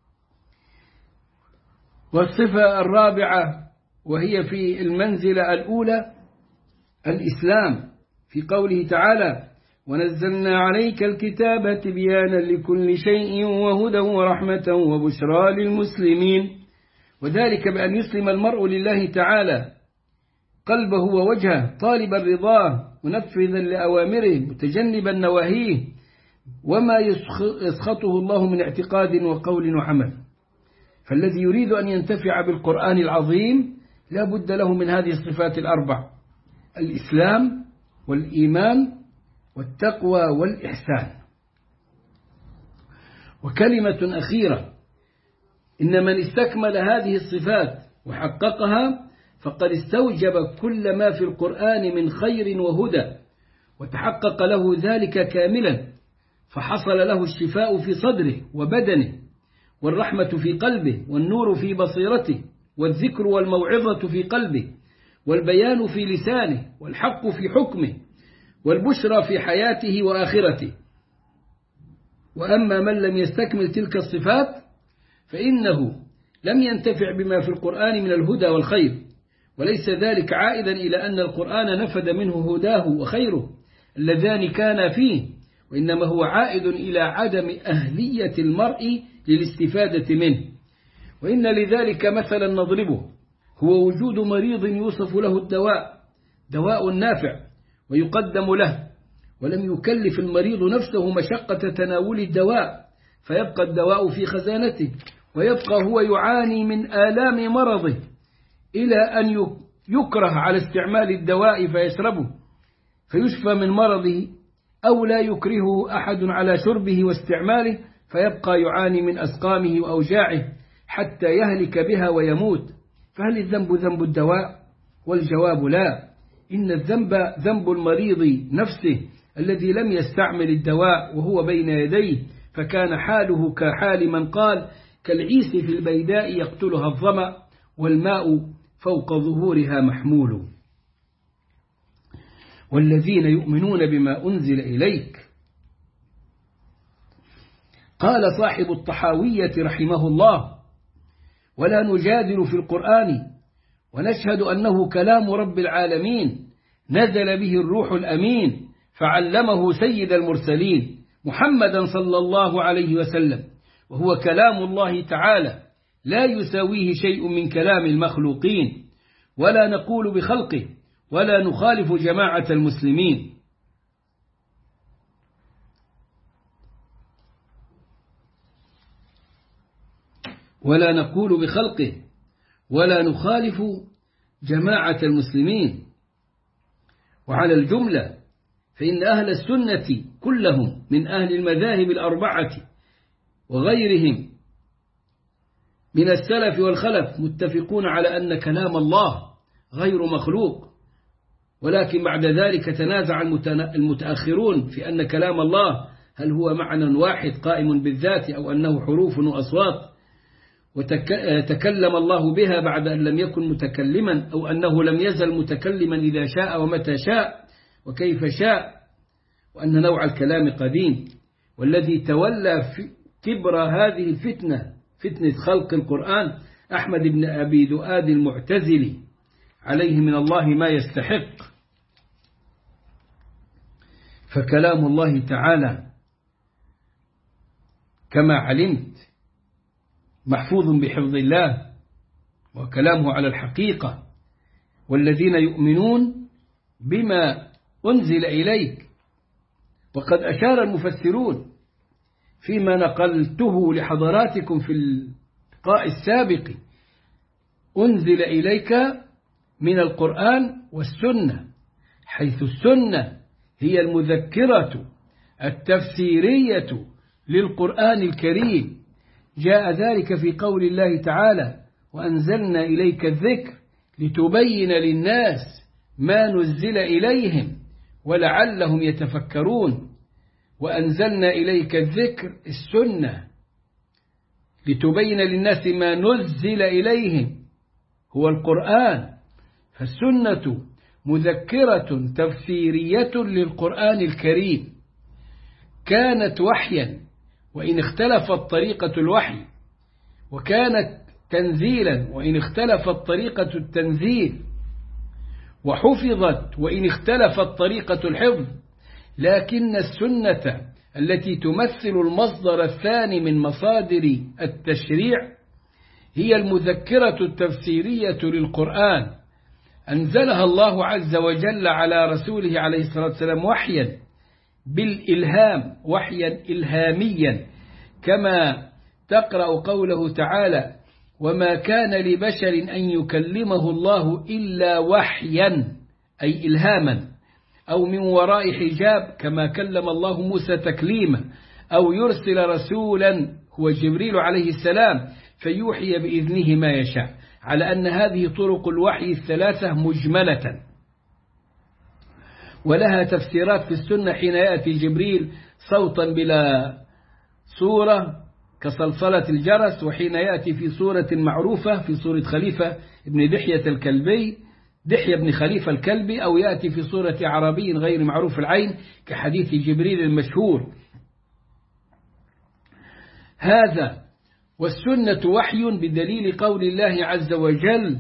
والصفة الرابعة وهي في المنزلة الأولى الإسلام في قوله تعالى: ونزلنا عليك الكتاب تبيانا لكل شيء وهدى ورحمة وبشرى للمسلمين، وذلك بأن يسلم المرء لله تعالى قلبه ووجهه طالبا رضاه منفذا لأوامره متجنبا نواهيه وما يسخطه الله من اعتقاد وقول وعمل. فالذي يريد أن ينتفع بالقرآن العظيم لا بد له من هذه الصفات الأربع: الإسلام والإيمان والتقوى والإحسان. وكلمة أخيرة إن من استكمل هذه الصفات وحققها فقد استوجب كل ما في القرآن من خير وهدى، وتحقق له ذلك كاملا، فحصل له الشفاء في صدره وبدنه، والرحمة في قلبه، والنور في بصيرته، والذكر والموعظة في قلبه، والبيان في لسانه، والحق في حكمه، والبشرى في حياته وآخرته. وأما من لم يستكمل تلك الصفات فإنه لم ينتفع بما في القرآن من الهدى والخير، وليس ذلك عائدا إلى أن القرآن نفد منه هداه وخيره اللذان كان فيه، وإنما هو عائد إلى عدم أهلية المرء للاستفادة منه. وإن لذلك مثلا نضربه، هو وجود مريض يوصف له الدواء، دواء نافع ويقدم له، ولم يكلف المريض نفسه مشقة تناول الدواء، فيبقى الدواء في خزانته، ويبقى هو يعاني من آلام مرضه إلى أن يكره على استعمال الدواء فيشربه فيشفى من مرضه، أو لا يكرهه أحد على شربه واستعماله فيبقى يعاني من أسقامه وأوجاعه حتى يهلك بها ويموت. فهل الذنب ذنب الدواء؟ والجواب لا، إن الذنب ذنب المريض نفسه الذي لم يستعمل الدواء وهو بين يديه، فكان حاله كحال من قال كالعيس في البيداء يقتلها الظمأ والماء فوق ظهورها محمول. والذين يؤمنون بما أنزل إليك. قال صاحب الطحاوية رحمه الله: ولا نجادل في القرآن، ونشهد أنه كلام رب العالمين، نزل به الروح الأمين، فعلمه سيد المرسلين محمدا صلى الله عليه وسلم، وهو كلام الله تعالى لا يساويه شيء من كلام المخلوقين، ولا نقول بخلقه، ولا نخالف جماعة المسلمين. ولا نقول بخلقه ولا نخالف جماعة المسلمين. وعلى الجملة فإن أهل السنة كلهم من أهل المذاهب الأربعة وغيرهم من السلف والخلف متفقون على أن كلام الله غير مخلوق، ولكن بعد ذلك تنازع المتأخرون في أن كلام الله هل هو معنى واحد قائم بالذات أو أنه حروف وأصوات وتكلم الله بها بعد أن لم يكن متكلما، أو أنه لم يزل متكلما إذا شاء ومتى شاء وكيف شاء، وأن نوع الكلام قديم. والذي تولى كبر هذه الفتنة، فتنة خلق القرآن، أحمد بن أبي دؤاد المعتزلي عليه من الله ما يستحق. فكلام الله تعالى كما علمت محفوظ بحفظ الله، وكلامه على الحقيقة. والذين يؤمنون بما أنزل إليك، وقد أشار المفسرون فيما نقلته لحضراتكم في اللقاء السابق، أنزل إليك من القرآن والسنة، حيث السنة هي المذكرة التفسيرية للقرآن الكريم. جاء ذلك في قول الله تعالى: وأنزلنا إليك الذكر لتبين للناس ما نزل إليهم ولعلهم يتفكرون. وأنزلنا إليك الذكر السنة لتبين للناس ما نزل إليهم هو القرآن، فالسنة مذكرة تفسيرية للقرآن الكريم، كانت وحيا وإن اختلفت طريقة الوحي، وكانت تنزيلا وإن اختلفت طريقة التنزيل، وحفظت وإن اختلفت طريقة الحفظ. لكن السنة التي تمثل المصدر الثاني من مصادر التشريع هي المذكرة التفسيرية للقرآن، أنزلها الله عز وجل على رسوله عليه الصلاة والسلام وحيا بالإلهام، وحيا إلهاميا، كما تقرأ قوله تعالى: وما كان لبشر أن يكلمه الله إلا وحيا، أي إلهاما، أو من وراء حجاب كما كلم الله موسى تكليما، أو يرسل رسولا هو جبريل عليه السلام فيوحي بإذنه ما يشاء، على أن هذه طرق الوحي الثلاثة مجملة ولها تفسيرات في السنة. حين يأتي جبريل صوتا بلا صورة كصلصلة الجرس، وحين يأتي في صورة معروفة في صورة خليفة ابن دحية بن خليفة الكلبي، أو يأتي في صورة عربي غير معروف العين كحديث جبريل المشهور. هذا والسنة وحي بدليل قول الله عز وجل: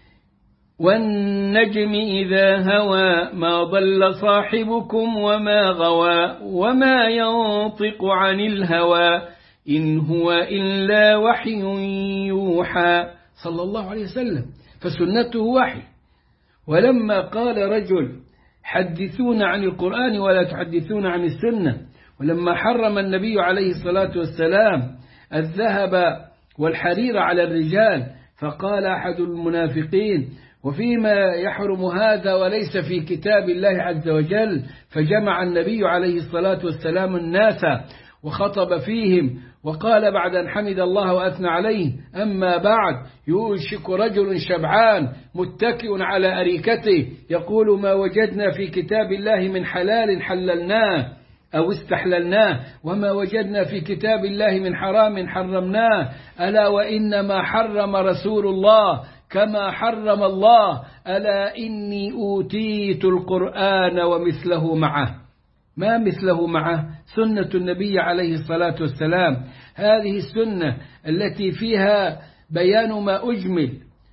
والنجم إذا هوى ما ضل صاحبكم وما غوى وما ينطق عن الهوى إن هو إلا وحي يوحى، صلى الله عليه وسلم. فسنته وحي. ولما قال رجل: حدثون عن القرآن ولا تحدثون عن السنة، ولما حرم النبي عليه الصلاة والسلام الذهب والحرير على الرجال، فقال أحد المنافقين: وفيما يحرم هذا وليس في كتاب الله عز وجل؟ فجمع النبي عليه الصلاة والسلام الناس وخطب فيهم وقال بعد أن حمد الله وأثنى عليه: أما بعد، يوشك رجل شبعان متكئ على أريكته يقول: ما وجدنا في كتاب الله من حلال حللناه أو استحللناه، وما وجدنا في كتاب الله من حرام حرمناه، ألا وإنما حرم رسول الله كما حرم الله، ألا إني أوتيت القرآن ومثله معه. ما مثله معه؟ سنة النبي عليه الصلاة والسلام. هذه السنة التي فيها بيان ما أجمل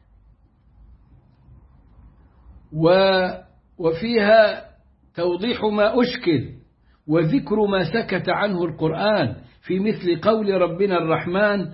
وفيها توضيح ما أشكل وذكر ما سكت عنه القرآن، في مثل قول ربنا الرحمن: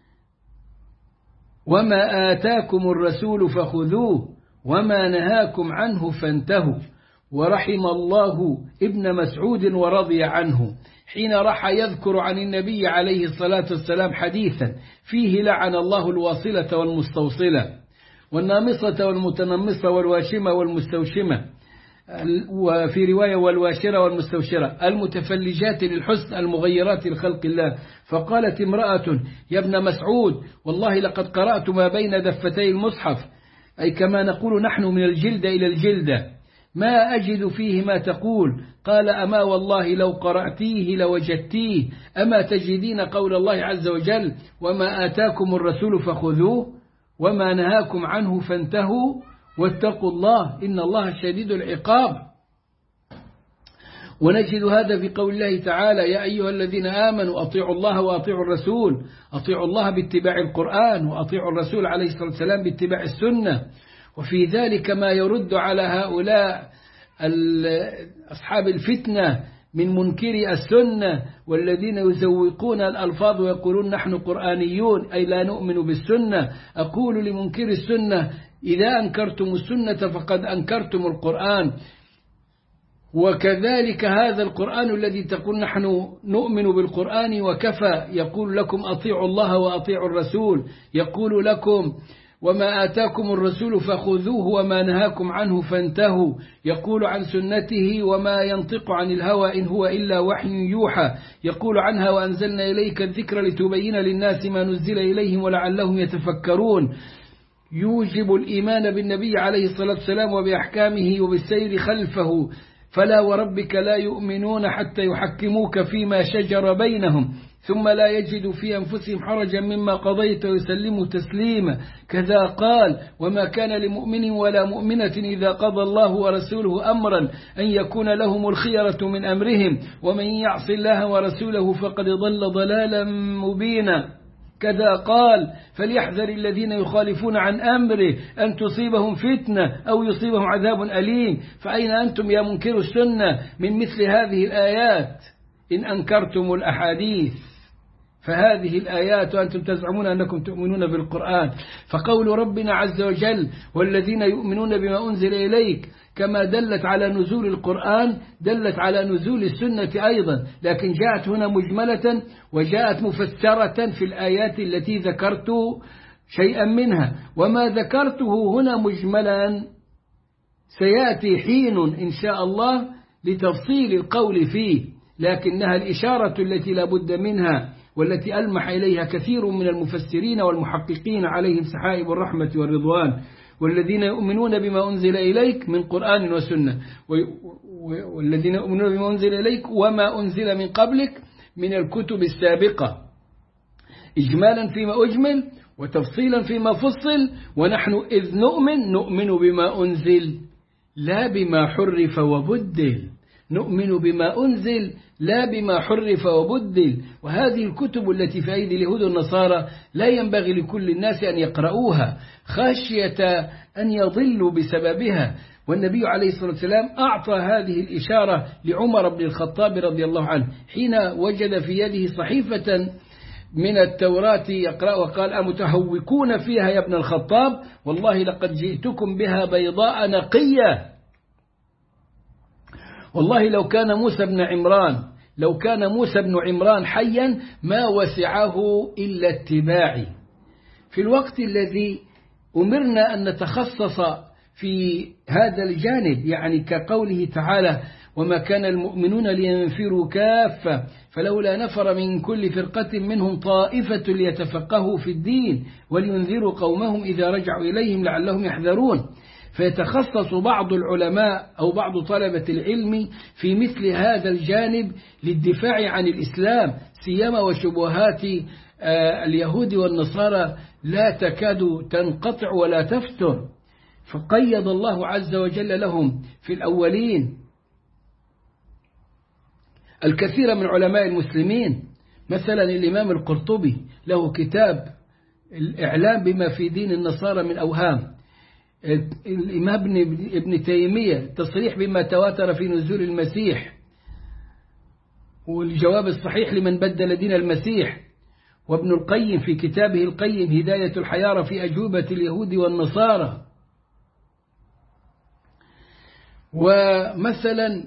وما آتاكم الرسول فخذوه وما نهاكم عنه فانتهوا. ورحم الله ابن مسعود ورضي عنه حين راح يذكر عن النبي عليه الصلاة والسلام حديثا فيه: لعن الله الواصلة والمستوصلة والنامصة والمتنمصة والواشمة والمستوشمة، وفي رواية والواشرة والمستوشرة، المتفلجات للحسن المغيرات لخلق الله. فقالت امرأة: يا ابن مسعود، والله لقد قرأت ما بين دفتي المصحف، أي كما نقول نحن من الجلد إلى الجلدة، ما أجد فيه ما تقول. قال: أما والله لو قرأتيه لوجدتيه. أما تجدين قول الله عز وجل: وما آتاكم الرسول فخذوه وما نهاكم عنه فانتهوا واتقوا الله إن الله شديد العقاب. ونجد هذا في قول الله تعالى: يا أيها الذين آمنوا أطيعوا الله وأطيعوا الرسول. أطيعوا الله باتباع القرآن، وأطيعوا الرسول عليه الصلاة والسلام باتباع السنة. وفي ذلك ما يرد على هؤلاء أصحاب الفتنة من منكري السنة، والذين يزوقون الألفاظ ويقولون نحن قرآنيون، أي لا نؤمن بالسنة. أقول لمنكر السنة: إذا أنكرتم السنة فقد أنكرتم القرآن. وكذلك هذا القرآن الذي تقول نحن نؤمن بالقرآن وكفى، يقول لكم أطيعوا الله وأطيعوا الرسول، يقول لكم: وما آتاكم الرسول فخذوه وما نهاكم عنه فانتهوا، يقول عن سنته: وما ينطق عن الهوى إن هو إلا وحي يوحى، يقول عنها: وأنزلنا إليك الذكر لتبين للناس ما نزل إليهم ولعلهم يتفكرون. يوجب الإيمان بالنبي عليه الصلاة والسلام وبأحكامه وبالسير خلفه. فلا وربك لا يؤمنون حتى يحكموك فيما شجر بينهم ثم لا يجدوا في أنفسهم حرجا مما قضيت ويسلموا تسليما. كذا قال: وما كان لمؤمن ولا مؤمنة إذا قضى الله ورسوله أمرا أن يكون لهم الخيرة من أمرهم ومن يعص الله ورسوله فقد ضل ضلالا مبينا. كذا قال: فليحذر الذين يخالفون عن أمره أن تصيبهم فتنة أو يصيبهم عذاب أليم. فأين أنتم يا منكر السنة من مثل هذه الآيات إن أنكرتم الأحاديث؟ فهذه الآيات وأنتم تزعمون أنكم تؤمنون بالقرآن. فقول ربنا عز وجل: والذين يؤمنون بما أنزل إليك، كما دلت على نزول القرآن دلت على نزول السنة أيضا، لكن جاءت هنا مجملة وجاءت مفسرة في الآيات التي ذكرت شيئا منها. وما ذكرته هنا مجملا سيأتي حين إن شاء الله لتفصيل القول فيه، لكنها الإشارة التي لا بد منها والتي ألمح إليها كثير من المفسرين والمحققين عليهم سحائب الرحمة والرضوان، والذين يؤمنون بما أنزل إليك من قرآن وسنة، والذين يؤمنون بما أنزل إليك وما أنزل من قبلك من الكتب السابقة، إجمالا فيما أجمل وتفصيلا فيما فصل. ونحن إذ نؤمن بما أنزل لا بما حرف وبدل، نؤمن بما أنزل لا بما حرف وبدل. وهذه الكتب التي في أيدي اليهود والنصارى لا ينبغي لكل الناس أن يقرؤوها خشية أن يضلوا بسببها. والنبي عليه الصلاة والسلام أعطى هذه الإشارة لعمر بن الخطاب رضي الله عنه حين وجد في يده صحيفة من التوراة يقرأ وقال: أمتهوكون فيها يا ابن الخطاب؟ والله لقد جئتكم بها بيضاء نقية. والله لو كان موسى بن عمران حيا ما وسعه إلا اتباعي. في الوقت الذي أمرنا أن نتخصص في هذا الجانب، يعني كقوله تعالى: وما كان المؤمنون لينفروا كافة فلولا نفر من كل فرقة منهم طائفة ليتفقهوا في الدين ولينذروا قومهم إذا رجعوا إليهم لعلهم يحذرون. فيتخصص بعض العلماء أو بعض طلبة العلم في مثل هذا الجانب للدفاع عن الإسلام، سيما وشبهات اليهود والنصارى لا تكاد تنقطع ولا تفتر. فقيض الله عز وجل لهم في الأولين الكثير من علماء المسلمين. مثلا الإمام القرطبي له كتاب الإعلام بما في دين النصارى من أوهام. الإمام ابن تيمية تصريح بما تواتر في نزول المسيح والجواب الصحيح لمن بدل دين المسيح. وابن القيم في كتابه القيم هداية الحيارى في أجوبة اليهود والنصارى. ومثلا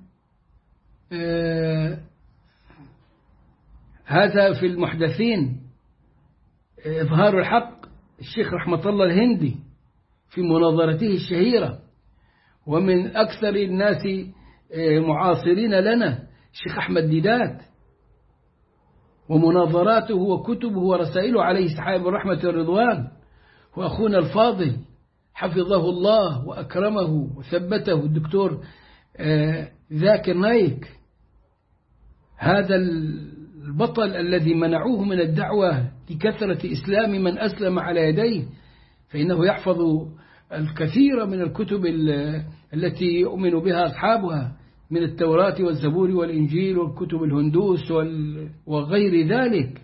هذا في المحدثين إظهار الحق الشيخ رحمة الله الهندي في مناظرته الشهيرة. ومن أكثر الناس معاصرين لنا الشيخ أحمد ديدات ومناظراته وكتبه ورسائله عليه سحائب الرحمة والرضوان. وأخونا الفاضل حفظه الله وأكرمه وثبته الدكتور ذاكر نايك، هذا البطل الذي منعوه من الدعوة لكثرة إسلام من أسلم على يديه، فإنه يحفظ الكثير من الكتب التي يؤمن بها أصحابها من التوراة والزبور والإنجيل والكتب الهندوس وغير ذلك.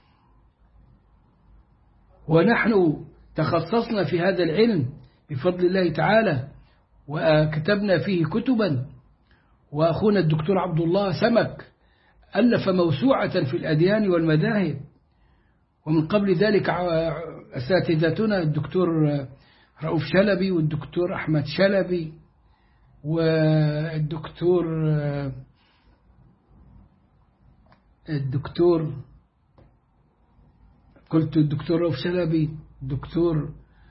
ونحن تخصصنا في هذا العلم بفضل الله تعالى وكتبنا فيه كتبا. وأخونا الدكتور عبد الله سمك ألف موسوعة في الأديان والمذاهب. ومن قبل ذلك أساتذتنا الدكتور رؤوف شلبي والدكتور أحمد شلبي والدكتور قلت الدكتور رؤوف شلبي، الدكتور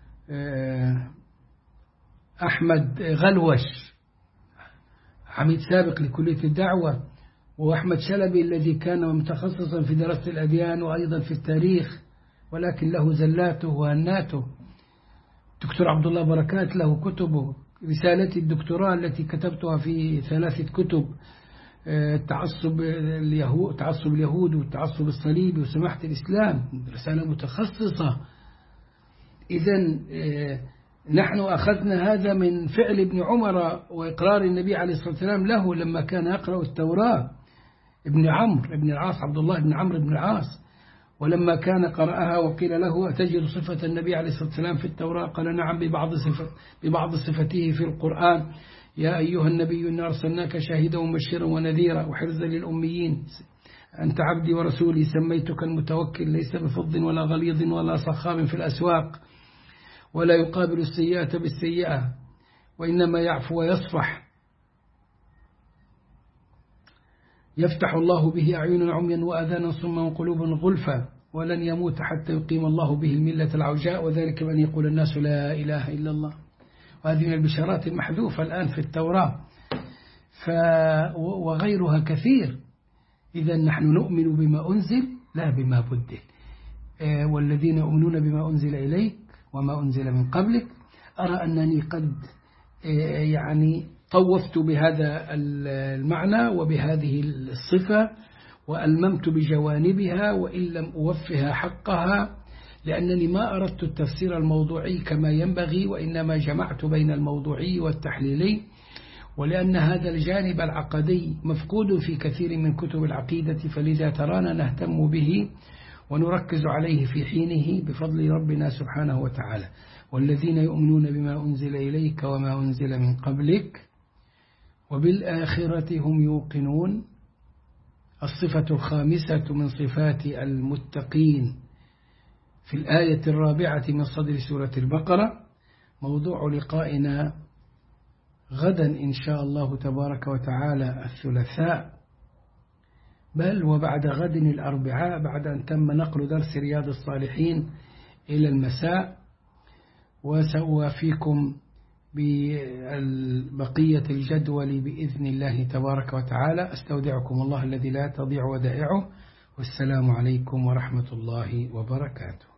أحمد غلوش عميد سابق لكلية الدعوة، وأحمد شلبي الذي كان متخصصا في دراسة الأديان وأيضا في التاريخ ولكن له زلاته وهناته. دكتور عبد الله بركات له كتبه، رسالتي الدكتوراه التي كتبتها في 3 كتب، تعصب اليهود والتعصب الصليبي وسماحة الإسلام، رسالة متخصصة. إذن نحن أخذنا هذا من فعل ابن عمر وإقرار النبي عليه الصلاة والسلام له لما كان يقرأ التوراة، ابن عمرو بن العاص، عبد الله بن عمرو بن العاص، ولما كان قرأها وقيل له أتجد صفة النبي عليه الصلاة والسلام في التوراة قال نعم ببعض صفته في القرآن. يا أيها النبي إنا أرسلناك شاهدا ومبشرا ونذيرا وحرزا للأميين أنت عبدي ورسولي سميتك المتوكل ليس بفض ولا غليظ ولا صخاب في الأسواق ولا يقابل السيئة بالسيئة وإنما يعفو ويصفح يفتح الله به أعين عميا وأذانا صما وقلوبا غلفا ولن يموت حتى يقيم الله به الملة العوجاء وذلك بأن يقول الناس لا إله إلا الله. وهذه من البشارات المحذوفة الآن في التوراة وغيرها كثير. إذا نحن نؤمن بما أنزل لا بما بدل. والذين يؤمنون بما أنزل إليك وما أنزل من قبلك. أرى أنني قد يعني طوفت بهذا المعنى وبهذه الصفة وألممت بجوانبها وإن لم أوفها حقها، لأنني ما أردت التفسير الموضوعي كما ينبغي، وإنما جمعت بين الموضوعي والتحليلي، ولأن هذا الجانب العقدي مفقود في كثير من كتب العقيدة، فلذا ترانا نهتم به ونركز عليه في حينه بفضل ربنا سبحانه وتعالى. والذين يؤمنون بما أنزل إليك وما أنزل من قبلك وبالآخرة هم يوقنون. الصفة الخامسة من صفات المتقين في الآية 4 من صدر سورة البقرة. موضوع لقائنا غدا إن شاء الله تبارك وتعالى الثلاثاء، بل وبعد غد الأربعاء، بعد أن تم نقل درس رياض الصالحين إلى المساء. وسأوافيكم ببقية الجدول بإذن الله تبارك وتعالى. أستودعكم الله الذي لا تضيع ودائعه، والسلام عليكم ورحمة الله وبركاته.